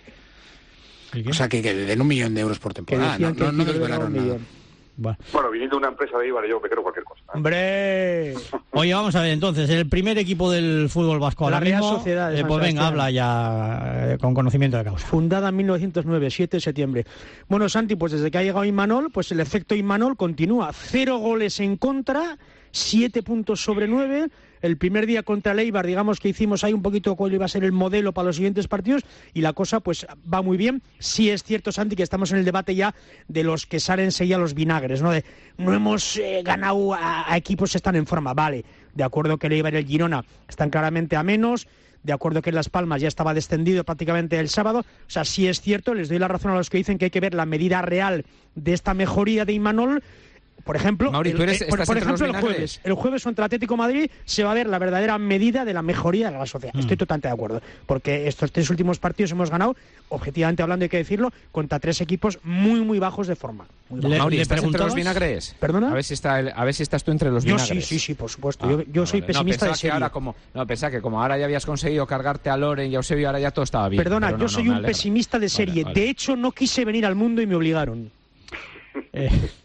¿El qué? O sea, que, que den un millón de euros por que temporada. decían No, que no, el no Quirolbet era desvelaron un nada. millón. Bueno. Bueno, viniendo de una empresa de Eibar, yo me creo cualquier cosa. ¿eh? ¡Hombre! Oye, vamos a ver entonces, el primer equipo del fútbol vasco La ahora Real mismo, Sociedad de eh, San pues venga, Sebastián. habla ya eh, con conocimiento de causa. Fundada en mil novecientos nueve, siete de septiembre. Bueno, Santi, pues desde que ha llegado Imanol, pues el efecto Imanol continúa. Cero goles en contra, siete puntos sobre nueve. El primer día contra el Eibar, digamos que hicimos ahí un poquito cuál iba a ser el modelo para los siguientes partidos y la cosa pues va muy bien. Sí es cierto, Santi, que estamos en el debate ya de los que salen enseguida los vinagres, ¿no? De no hemos eh, ganado a, a equipos que están en forma, vale. De acuerdo que el Eibar y el Girona están claramente a menos. De acuerdo que en Las Palmas ya estaba descendido prácticamente el sábado. O sea, sí es cierto, les doy la razón a los que dicen que hay que ver la medida real de esta mejoría de Imanol. Por ejemplo, Mauri, el, ¿tú eres- eh, por, estás por entre los ejemplo el vinagres? jueves. El jueves contra Atlético de Madrid se va a ver la verdadera medida de la mejoría de la sociedad. Estoy totalmente de acuerdo. Porque estos tres últimos partidos hemos ganado, objetivamente hablando hay que decirlo, contra tres equipos muy, muy bajos de forma. Muy bajos. Le- Mauri, le ¿estás entre los preguntabas? vinagres? ¿Perdona? A ver si, está el- a ver si estás tú entre los Yo vinagres. sí, sí, sí, por supuesto. Ah, yo yo ah, soy vale. pesimista no, de pensaba que serie. ahora como No, pensaba que como ahora ya habías conseguido cargarte a Loren y a Eusebio, ahora ya todo estaba bien. Perdona, Pero no, yo no, soy me un alegra. pesimista de Vale, serie. vale. De hecho, no quise venir al mundo y me obligaron. Eh,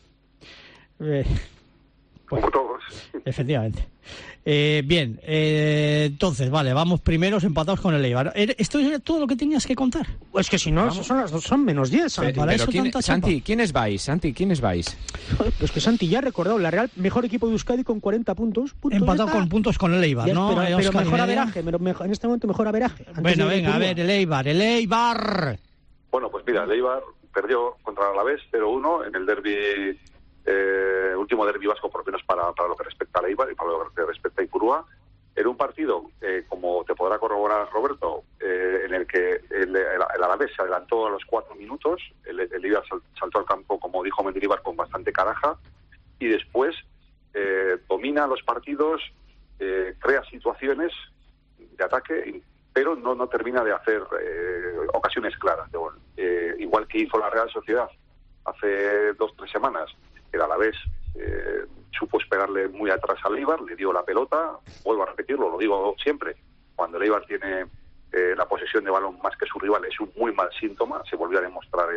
eh, pues, Como todos. efectivamente. Eh, bien, eh, entonces, vale, vamos primeros empatados con el Eibar. ¿Er- ¿Esto es todo lo que tenías que contar? Es que si no, Vamos. son, las, son menos diez, Santi. Pero, para pero eso ¿quién- tanta Santi, chapa. ¿quiénes vais? Santi, ¿quiénes vais? Pues que Santi ya ha recordado, la Real, mejor equipo de Euskadi con cuarenta puntos. puntos Empatado ya con está. puntos con el Eibar, Ya, ¿no? pero, Eh, pero Óscar y mejor media. averaje, pero mejor- en este momento mejor averaje. Antes Bueno, de venga, a Ipurúa. ver, el Eibar, el Eibar. Bueno, pues mira, el Eibar perdió contra el Alavés cero uno en el derbi, eh, último derbi vasco, por lo menos para, para lo que respecta a Eibar y para lo que respecta a Ipurúa. Era un partido, eh, como te podrá corroborar Roberto, eh, en el que el, el, el Alavés se adelantó a los cuatro minutos, el, el Eibar saltó al campo, como dijo Mendilibar, con bastante caraja, y después eh, domina los partidos, eh, crea situaciones de ataque, pero no, no termina de hacer eh, ocasiones claras de gol. Eh, igual que hizo la Real Sociedad hace dos o tres semanas, el Alavés eh, supo esperarle muy atrás al Eibar, le dio la pelota, vuelvo a repetirlo, lo digo siempre, cuando el Eibar tiene eh, la posesión de balón más que su rival es un muy mal síntoma, se volvió a demostrar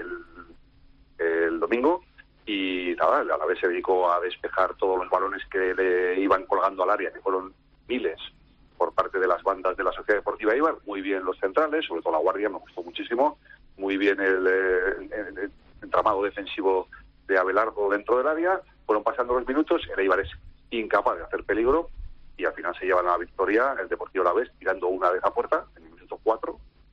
el, el domingo, y nada, el Alavés se dedicó a despejar todos los balones que le iban colgando al área, que fueron miles, por parte de las bandas de la Sociedad Deportiva Eibar. Muy bien los centrales, sobre todo la Guardia, me gustó muchísimo, muy bien el, el, el, el entramado defensivo de Abelardo dentro del área. Fueron pasando los minutos, el Eibar es incapaz de hacer peligro y al final se llevan a la victoria el Deportivo Alavés tirando una vez a puerta en el minuto cuatro,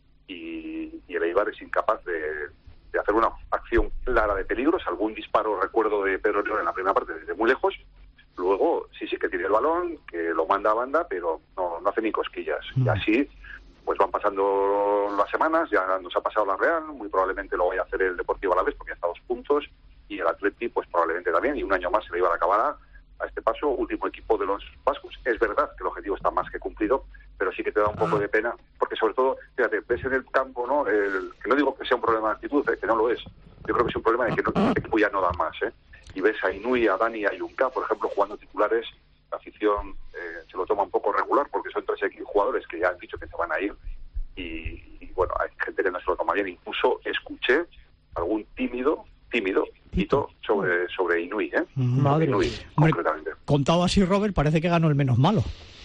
y, y el Eibar es incapaz de, de hacer una acción clara de peligro, salvo un disparo, recuerdo, de Pedro León en la primera parte desde muy lejos. Luego sí, sí que tiene el balón, que lo manda a banda, pero no, no hace ni cosquillas. Mm. Y así pues van pasando las semanas, ya nos ha pasado la Real, muy probablemente lo vaya a hacer el Deportivo Alavés porque ya está a dos puntos, y el Atleti pues probablemente también, y un año más se le iba a acabar a, a este paso, último equipo de los vascos. Es verdad que el objetivo está más que cumplido, pero sí que te da un poco de pena, porque sobre todo, fíjate, ves en el campo, ¿no? El, que no digo que sea un problema de actitud, eh, que no lo es, yo creo que es un problema de que no, el equipo ya no da más, ¿eh? Y ves a Inui, a Dani y a Yunca, por ejemplo, jugando titulares, la afición eh, se lo toma un poco regular, porque son tres jugadores que ya han dicho que se van a ir, y, y bueno, hay gente que no se lo toma bien. Incluso escuché algún tímido, tímido, hito sobre, sobre Inui, ¿eh? Madre Inui, Hombre, concretamente. Contado así, Robert, parece que ganó el menos malo.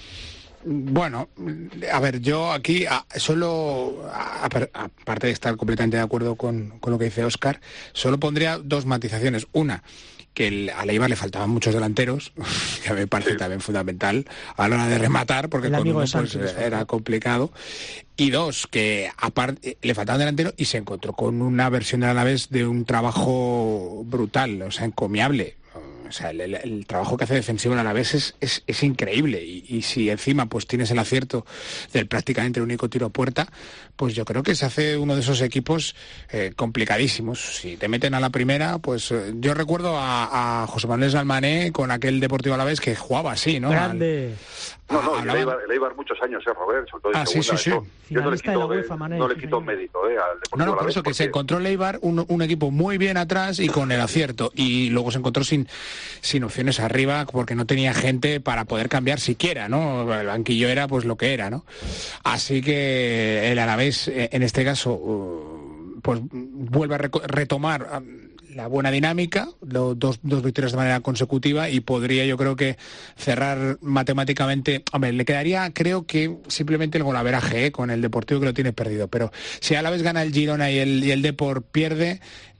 Bueno, a ver, yo aquí a, solo, a, a, aparte de estar completamente de acuerdo con, con lo que dice Óscar, solo pondría dos matizaciones. Una, que el, a Eibar le faltaban muchos delanteros, que me parece sí. también fundamental a la hora de rematar, porque el con uno pues, era complicado. Y dos, que aparte le faltaba un delantero y se encontró con una versión de Alavés de un trabajo brutal, o sea, encomiable. O sea, el, el, el trabajo que hace defensivo en Alavés es, es, es increíble, y, y si encima pues tienes el acierto del prácticamente el único tiro a puerta, pues yo creo que se hace uno de esos equipos eh, complicadísimos. Si te meten a la primera, pues eh, yo recuerdo a, a José Manuel Salmané con aquel Deportivo Alavés que jugaba así, ¿no? Grande. Al, no, no, y el Eibar, el Eibar muchos años, ¿eh, Robert? Sobre todo en ah, segunda, sí, sí, sí. Eso, yo no le quito, UEFA, Mané, no le quito mérito, ¿eh? Al Deportivo No, no, por Alavés, eso que porque... se encontró el Eibar un, un equipo muy bien atrás y con el acierto, y luego se encontró sin sin opciones arriba porque no tenía gente para poder cambiar siquiera, ¿no? El banquillo era pues lo que era, ¿no? Así que el Alavés, en este caso, pues vuelve a retomar la buena dinámica, dos, dos victorias de manera consecutiva, y podría, yo creo que cerrar matemáticamente. Hombre, le quedaría, creo que simplemente el golaveraje, ¿eh? Con el Deportivo, que lo tiene perdido, pero si a la vez gana el Girona y el, y el Depor pierde,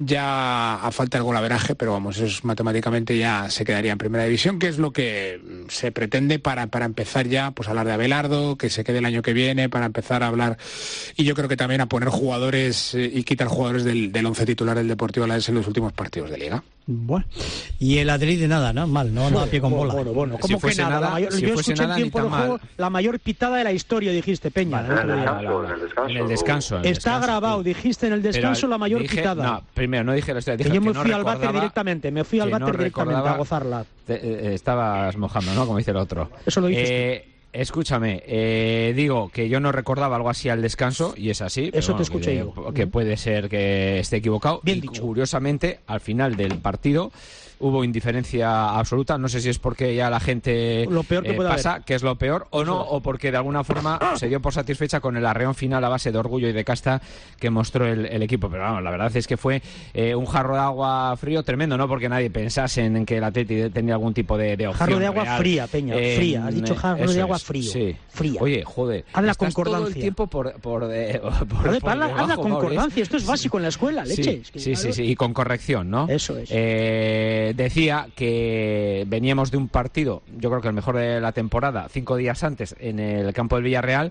ya a falta el golaveraje, pero vamos, eso es, matemáticamente ya se quedaría en primera división, que es lo que se pretende para, para empezar ya pues a hablar de Abelardo, que se quede el año que viene, para empezar a hablar, y yo creo que también a poner jugadores eh, y quitar jugadores del, del once titular del Deportivo Alavés en los últimos partidos de Liga. Bueno, y el Atlético de nada, ¿no? Mal, no anda a pie con bola. Bueno, bueno, ¿cómo si que nada? nada La mayor, si yo escuché en tiempo de juego la mayor pitada de la historia, dijiste, Peña. Vale, en, el descanso, en el descanso. En el descanso. En el Está descanso, grabado, tú. dijiste en el descanso Pero la mayor dije, pitada. No, primero no dije la historia, dije que yo me que fui no al váter directamente, me fui al váter no directamente a gozarla. Te, eh, estabas mojando, ¿no? Como dice el otro. Eso lo dices eh, tú. Escúchame, eh, digo que yo no recordaba algo así al descanso, y es así. Eso bueno, te escuché que, yo. Que puede ser que esté equivocado. Bien y dicho. Curiosamente, al final del partido hubo indiferencia absoluta. No sé si es porque ya la gente lo peor que eh, puede pasa, haber. que es lo peor, o no, o porque de alguna forma se dio por satisfecha con el arreón final a base de orgullo y de casta que mostró el, el equipo. Pero vamos, la verdad es que fue eh, un jarro de agua frío tremendo, no porque nadie pensase en que el Atleti tenía algún tipo de, de opción Jarro de agua real. fría, Peña, Eh, fría. Has dicho jarro de agua es, frío. Sí. Fría. Oye, joder, haz la estás concordancia. todo el tiempo por, por, eh, por, Joder, por hazla, debajo, haz la concordancia, Maurice. esto es básico en la escuela, Sí, leche. Es que, sí, sí, claro. sí, y con corrección, ¿no? Eso es. Eh, decía que veníamos de un partido, yo creo que el mejor de la temporada, cinco días antes, en el campo del Villarreal,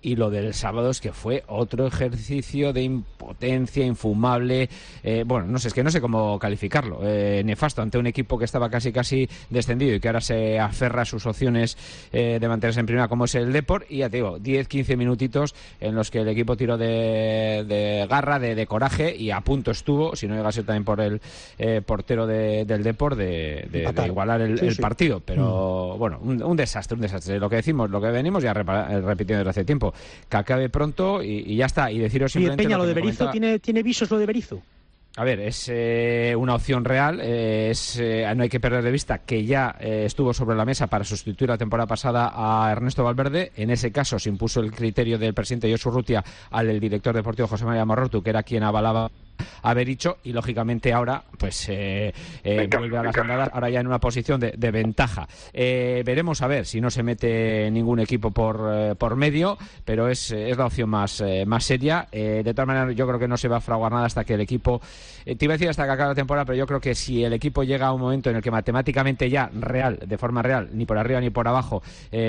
y lo del sábado es que fue otro ejercicio de impotencia infumable, eh, bueno, no sé, es que no sé cómo calificarlo, eh, nefasto ante un equipo que estaba casi casi descendido y que ahora se aferra a sus opciones eh, de mantenerse en primera, como es el Depor, y ya te digo, diez quince minutitos en los que el equipo tiró de, de garra, de, de coraje, y a punto estuvo, si no llega a ser también por el eh, portero de, del Depor, de, de, de igualar el, sí, el sí. partido, pero mm. bueno, un, un desastre, un desastre, lo que decimos, lo que venimos ya repitiendo desde hace tiempo, que acabe pronto y, y ya está, y deciros simplemente... Y Peña, lo, lo de Berizzo, comentaba... ¿tiene, ¿tiene visos lo de Berizzo? A ver, es eh, una opción real, eh, es, eh, no hay que perder de vista que ya eh, estuvo sobre la mesa para sustituir la temporada pasada a Ernesto Valverde. En ese caso se impuso el criterio del presidente Josu Urrutia al del director deportivo José María Morrotu, que era quien avalaba haber dicho, y lógicamente ahora pues eh, eh, vuelve a las andadas, ahora ya en una posición de, de ventaja. Eh, veremos a ver si no se mete ningún equipo por, eh, por medio, pero es, es la opción más, eh, más seria. Eh, de todas maneras, yo creo que no se va a fraguar nada hasta que el equipo, eh, te iba a decir hasta que acabe la temporada, pero yo creo que si el equipo llega a un momento en el que matemáticamente ya real, de forma real, ni por arriba ni por abajo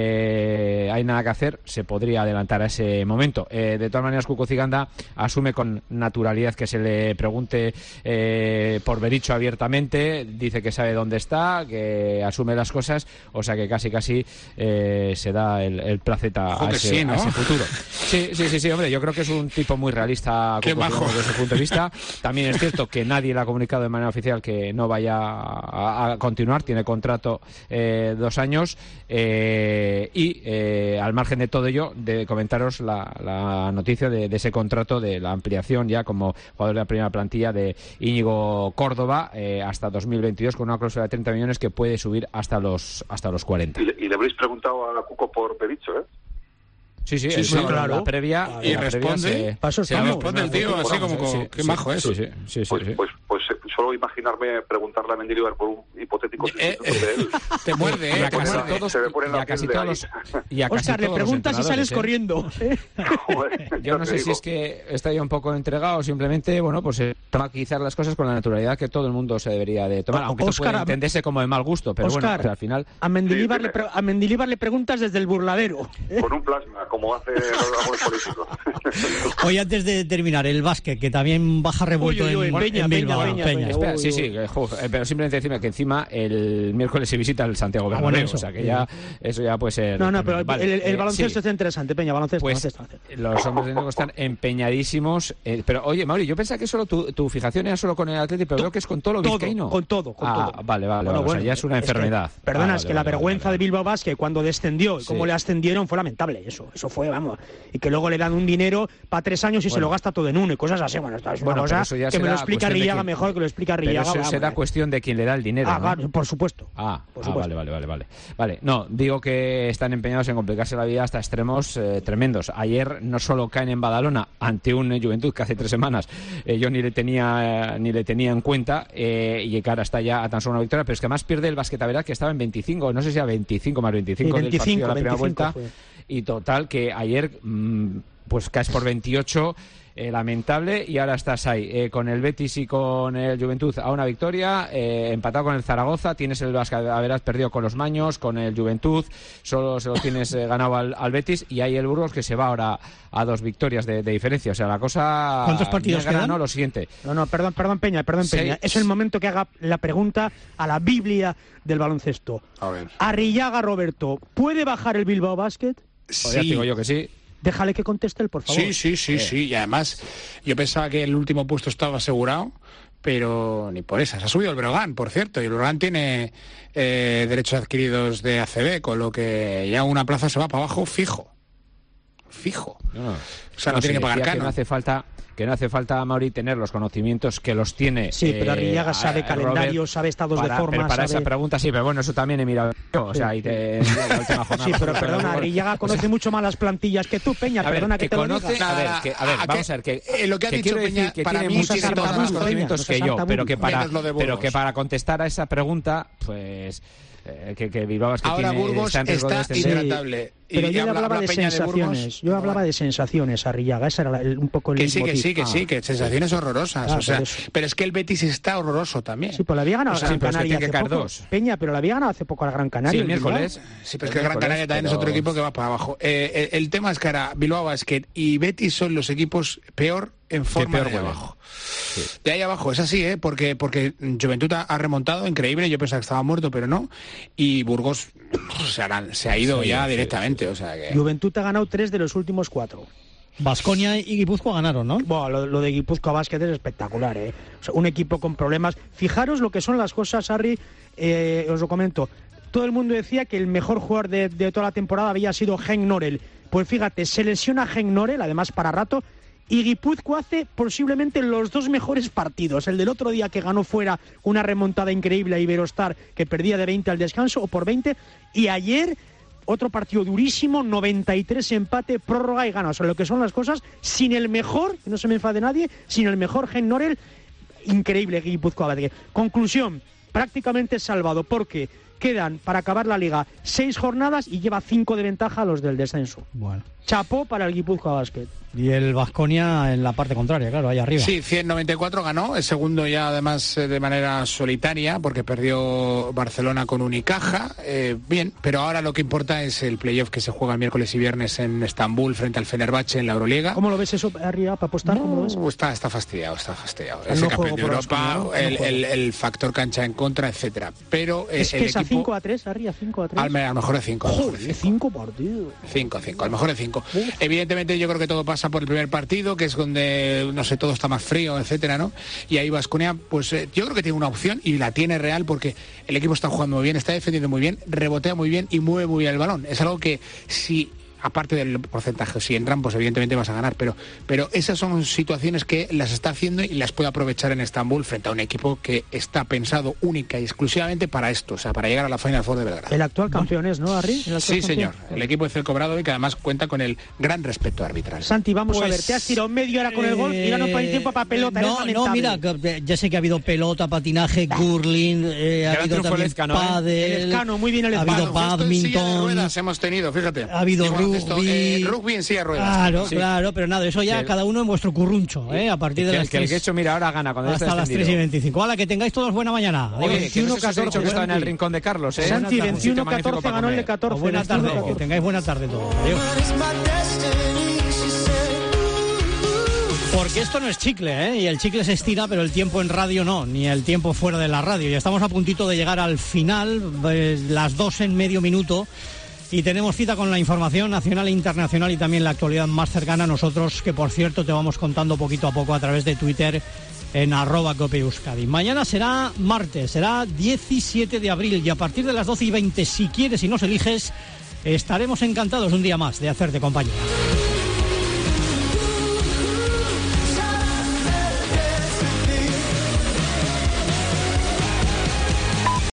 eh, hay nada que hacer, se podría adelantar a ese momento. Eh, de todas maneras, Cuco Ciganda asume con naturalidad que se le pregunte eh, por Berizzo abiertamente, dice que sabe dónde está, que asume las cosas, o sea que casi casi eh, se da el, el placeta a ese, sí, ¿no? a ese futuro. Sí, sí, sí, sí, hombre, yo creo que es un tipo muy realista Qué bajo. desde ese punto de vista. También es cierto que nadie le ha comunicado de manera oficial que no vaya a, a continuar, tiene contrato eh, dos años eh, y eh, al margen de todo ello, de comentaros la, la noticia de, de ese contrato, de la ampliación ya como jugador de la primera plantilla de Íñigo Córdoba eh, hasta dos mil veintidós, con una cláusula de treinta millones que puede subir hasta los hasta los cuarenta. Y le, y le habréis preguntado a Cuco por Berizzo, ¿eh? Sí, sí, sí, sí, claro. La previa, y la responde, previa se, paso se responde el tío así como, como sí, qué sí, majo es. Sí, sí, sí, sí, pues, sí. pues, pues solo imaginarme preguntarle a Mendilibar por un hipotético eh, eh, de él. Te muerde, eh, te casi muerde. todos, se me pone la y a casi piel de todos, y a casi Oscar, le todos preguntas si sales ¿eh? corriendo. Joder, Yo no sé si es que está ya un poco entregado o simplemente, bueno, pues eh, toma quizás las cosas con la naturalidad que todo el mundo se debería de tomar, aunque Oscar, esto puede entenderse como de mal gusto, pero Oscar, bueno, pues al final... A Mendilibar, sí, le pre- a Mendilibar le preguntas desde el burladero. ¿eh? con un plasma, como hace algunos políticos. Hoy, antes de terminar, el básquet, que también baja revuelto Uy, uy, uy, en, Peña, en Peña, Bilbao. Peña, Peña. Peña. Espera, Uy, sí, uy. sí, que, jo, eh, pero simplemente decirme que encima el miércoles se visita el Santiago Ah, Bernabéu, bueno, eso. o sea que ya eso ya puede ser... No, no, pero vale, el, el, el eh, baloncesto sí. está interesante, Peña, baloncesto. Pues baloncesto, baloncesto. los hombres de negro están empeñadísimos. Eh, pero oye, Mauri, yo pensaba que solo tu, tu fijación era solo con el Atlético, pero To- veo que es con todo lo todo, vizcaíno. con todo, con ah, todo. Vale, vale, Bueno, vale, o sea, bueno, ya es una es que, enfermedad. perdona, Ah, vale, es que vale, la vale, vergüenza vale. de Bilbao Basket cuando descendió y Sí. cómo le ascendieron fue lamentable. Eso eso fue, vamos. Y que luego le dan un dinero para tres años y se Bueno. lo gasta todo en uno y cosas así. Bueno, esto es una Bueno, pero cosa eso ya que me lo será explica cuestión de Rillaga quién- mejor que lo explica Pero Rillaga. eso vamos, será eh. cuestión de quien le da el dinero, Ah, ¿no? claro, por supuesto. Ah, Por ah, supuesto. vale, vale, vale, vale. Vale, no, digo que están empeñados en complicarse la vida hasta extremos eh, tremendos. Ayer no solo caen en Badalona ante un eh, Juventud que hace tres semanas eh, yo ni le tenía eh, ni le tenía en cuenta eh, y que ahora está ya a tan solo una victoria, pero es que además pierde el Basquetaveras, que estaba en veinticinco, no sé si a veinticinco más veinticinco, Sí, del partido de la primera veinticinco vuelta, fue. y total que ayer mmm, pues caes por veintiocho. Eh, lamentable, y ahora estás ahí eh, con el Betis y con el Juventud a una victoria, eh, empatado con el Zaragoza, tienes el Basquetaveras perdido con los Maños, con el Juventud solo se lo tienes eh, ganado al, al Betis, y hay el Burgos que se va ahora a dos victorias de, de diferencia, o sea, la cosa... ¿Cuántos partidos negra, quedan? No, lo siguiente. No, no, perdón, perdón, Peña, perdón, Sí. Peña. Es el momento que haga la pregunta a la Biblia del baloncesto. A ver. Arrillaga Roberto, ¿puede bajar el Bilbao Basket? Pues ya te digo yo que sí. Déjale que conteste él, por favor. Sí, sí, sí, sí. Y además, yo pensaba que el último puesto estaba asegurado, pero ni por esas. Ha subido el Breogán, por cierto, y el Breogán tiene eh, derechos adquiridos de A C B, con lo que ya una plaza se va para abajo fijo. Fijo. No, O sea, no, no, tiene se que pagar decía que canon. no hace falta que no hace falta, Mauri, tener los conocimientos que los tiene. Sí, pero eh, Arrillaga sabe a- calendario, Robert, sabe estados para, de forma. pero para sabe... esa pregunta sí, pero bueno, eso también he mirado yo, o sea, ahí te, la última jornada. Sí, pero Pero perdona, bueno, Arrillaga conoce o sea, mucho más las plantillas que tú, Peña, a ver, perdona que, que te conoce, lo diga. a ver, que, a ver, ¿A vamos qué? a ver, que, Eh, lo que ha que dicho quiero Peña, decir que para tiene mí muchos tiene toda más la razón, conocimientos Peña, que no yo, seas pero que tabú. para, Menos lo de pero Burgos. que para contestar a esa pregunta, pues eh, que, que Bilbao Basket ahora tiene, Burgos está, está intratable. Sí, pero y yo habla, hablaba de Peña sensaciones, de yo hablaba de sensaciones, Arrillaga, ese era el, un poco el que sí, que motivo. sí, que ah. sí, que sensaciones horrorosas, Ah, o sea, eso. pero es que el Betis está horroroso también. Sí, pues la había ganado o sea, Gran pero es que Canaria tiene que hace caer poco. dos. Peña, pero la había ganado hace poco al Gran Canaria. Sí, el miércoles. Sí, pero es que el Gran Canaria también pero... es otro equipo que va para abajo. Eh, el, el tema es que ahora Bilbao Basket y Betis son los equipos peor en forma peor de huele. abajo. Sí. De ahí abajo, es así, ¿eh? Porque, porque Juventud ha remontado, increíble, yo pensaba que estaba muerto, pero no. Y Burgos se, harán, se ha ido sí, ya sí, directamente. Sí. O sea que... Juventud ha ganado tres de los últimos cuatro. Baskonia y Guipúzcoa ganaron, ¿no? Bueno, lo, lo de Guipúzcoa Basket es espectacular, ¿eh? O sea, un equipo con problemas. Fijaros lo que son las cosas, Harry, eh, os lo comento. Todo el mundo decía que el mejor jugador de, de toda la temporada había sido Henk Norel. Pues fíjate, se lesiona Henk Norel, además para rato, y Guipúzcoa hace posiblemente los dos mejores partidos. El del otro día que ganó fuera una remontada increíble a Iberostar, que perdía de veinte al descanso, o por veinte, y ayer otro partido durísimo, noventa y tres empate, prórroga y gana. O sea, lo que son las cosas, sin el mejor, que no se me enfade nadie, sin el mejor Henk Norel, increíble Guipúzcoa. Conclusión, prácticamente salvado, porque quedan para acabar la liga seis jornadas y lleva cinco de ventaja a los del descenso. Bueno. Chapó para el Guipúzcoa Basket. Y el Baskonia en la parte contraria, claro, ahí arriba. Sí, ciento noventa y cuatro ganó, el segundo ya además de manera solitaria, porque perdió Barcelona con Unicaja. Eh, bien, pero ahora lo que importa es el playoff que se juega el miércoles y viernes en Estambul frente al Fenerbahce en la Euroliga. ¿Cómo lo ves eso arriba para apostar? No, ¿Cómo lo ves? Está, está fastidiado, está fastidiado. El Es no el campeón de Europa, Baskonia, ¿no? el, no el, el factor cancha en contra, etcétera. Pero eh, es que el es a equipo... cinco a tres, arriba cinco a tres. Al, a lo mejor de cinco. Joder, cinco partidos. cinco a cinco, a lo mejor de cinco. Evidentemente yo creo que todo pasa por el primer partido, que es donde, no sé, todo está más frío, etcétera, ¿no? Y ahí Baskonia, pues eh, yo creo que tiene una opción y la tiene real porque el equipo está jugando muy bien, está defendiendo muy bien, rebotea muy bien y mueve muy bien el balón. Es algo que si... aparte del porcentaje, si entran, pues evidentemente vas a ganar, pero, pero esas son situaciones que las está haciendo y las puede aprovechar en Estambul frente a un equipo que está pensado única y exclusivamente para esto, o sea, para llegar a la Final Four de Belgrado. El actual campeón es, ¿no, Harry? Sí, campeón. señor, el equipo de Celco Brado y que además cuenta con el gran respeto arbitral. Santi, vamos pues, a ver, te has tirado medio hora con el gol y ya no hay tiempo para pelota. No, no, mira, ya sé que ha habido pelota, patinaje, curling, eh, ha habido también escano, pádel, ¿eh? El escano, muy bien el ha escano. habido badminton, ruedas hemos tenido, fíjate. Ha habido rugby. Eh, rugby en silla de ruedas. Claro, sí. claro, pero nada, eso ya sí. cada uno en vuestro curruncho, ¿eh? A partir de que, las que tres. el quecho, mira, ahora gana cuando hasta está las tres y veinticinco. Hala, que tengáis todos buena mañana. Oye, que no sé si os he dicho que estaba en el rincón de Carlos, ¿eh? Santi, veintiuno catorce ganó el de catorce. O buena tarde, que tengáis buena tarde todos. Adiós. Porque esto no es chicle, ¿eh? Y el chicle se estira, pero el tiempo en radio no, ni el tiempo fuera de la radio. Y estamos a puntito de llegar al final, pues, las dos en medio minuto. Y tenemos cita con la información nacional e internacional y también la actualidad más cercana a nosotros, que por cierto te vamos contando poquito a poco a través de Twitter en arroba cope euskadi. Mañana será martes, será diecisiete de abril y a partir de las doce y veinte, si quieres y nos eliges, estaremos encantados un día más de hacerte compañía.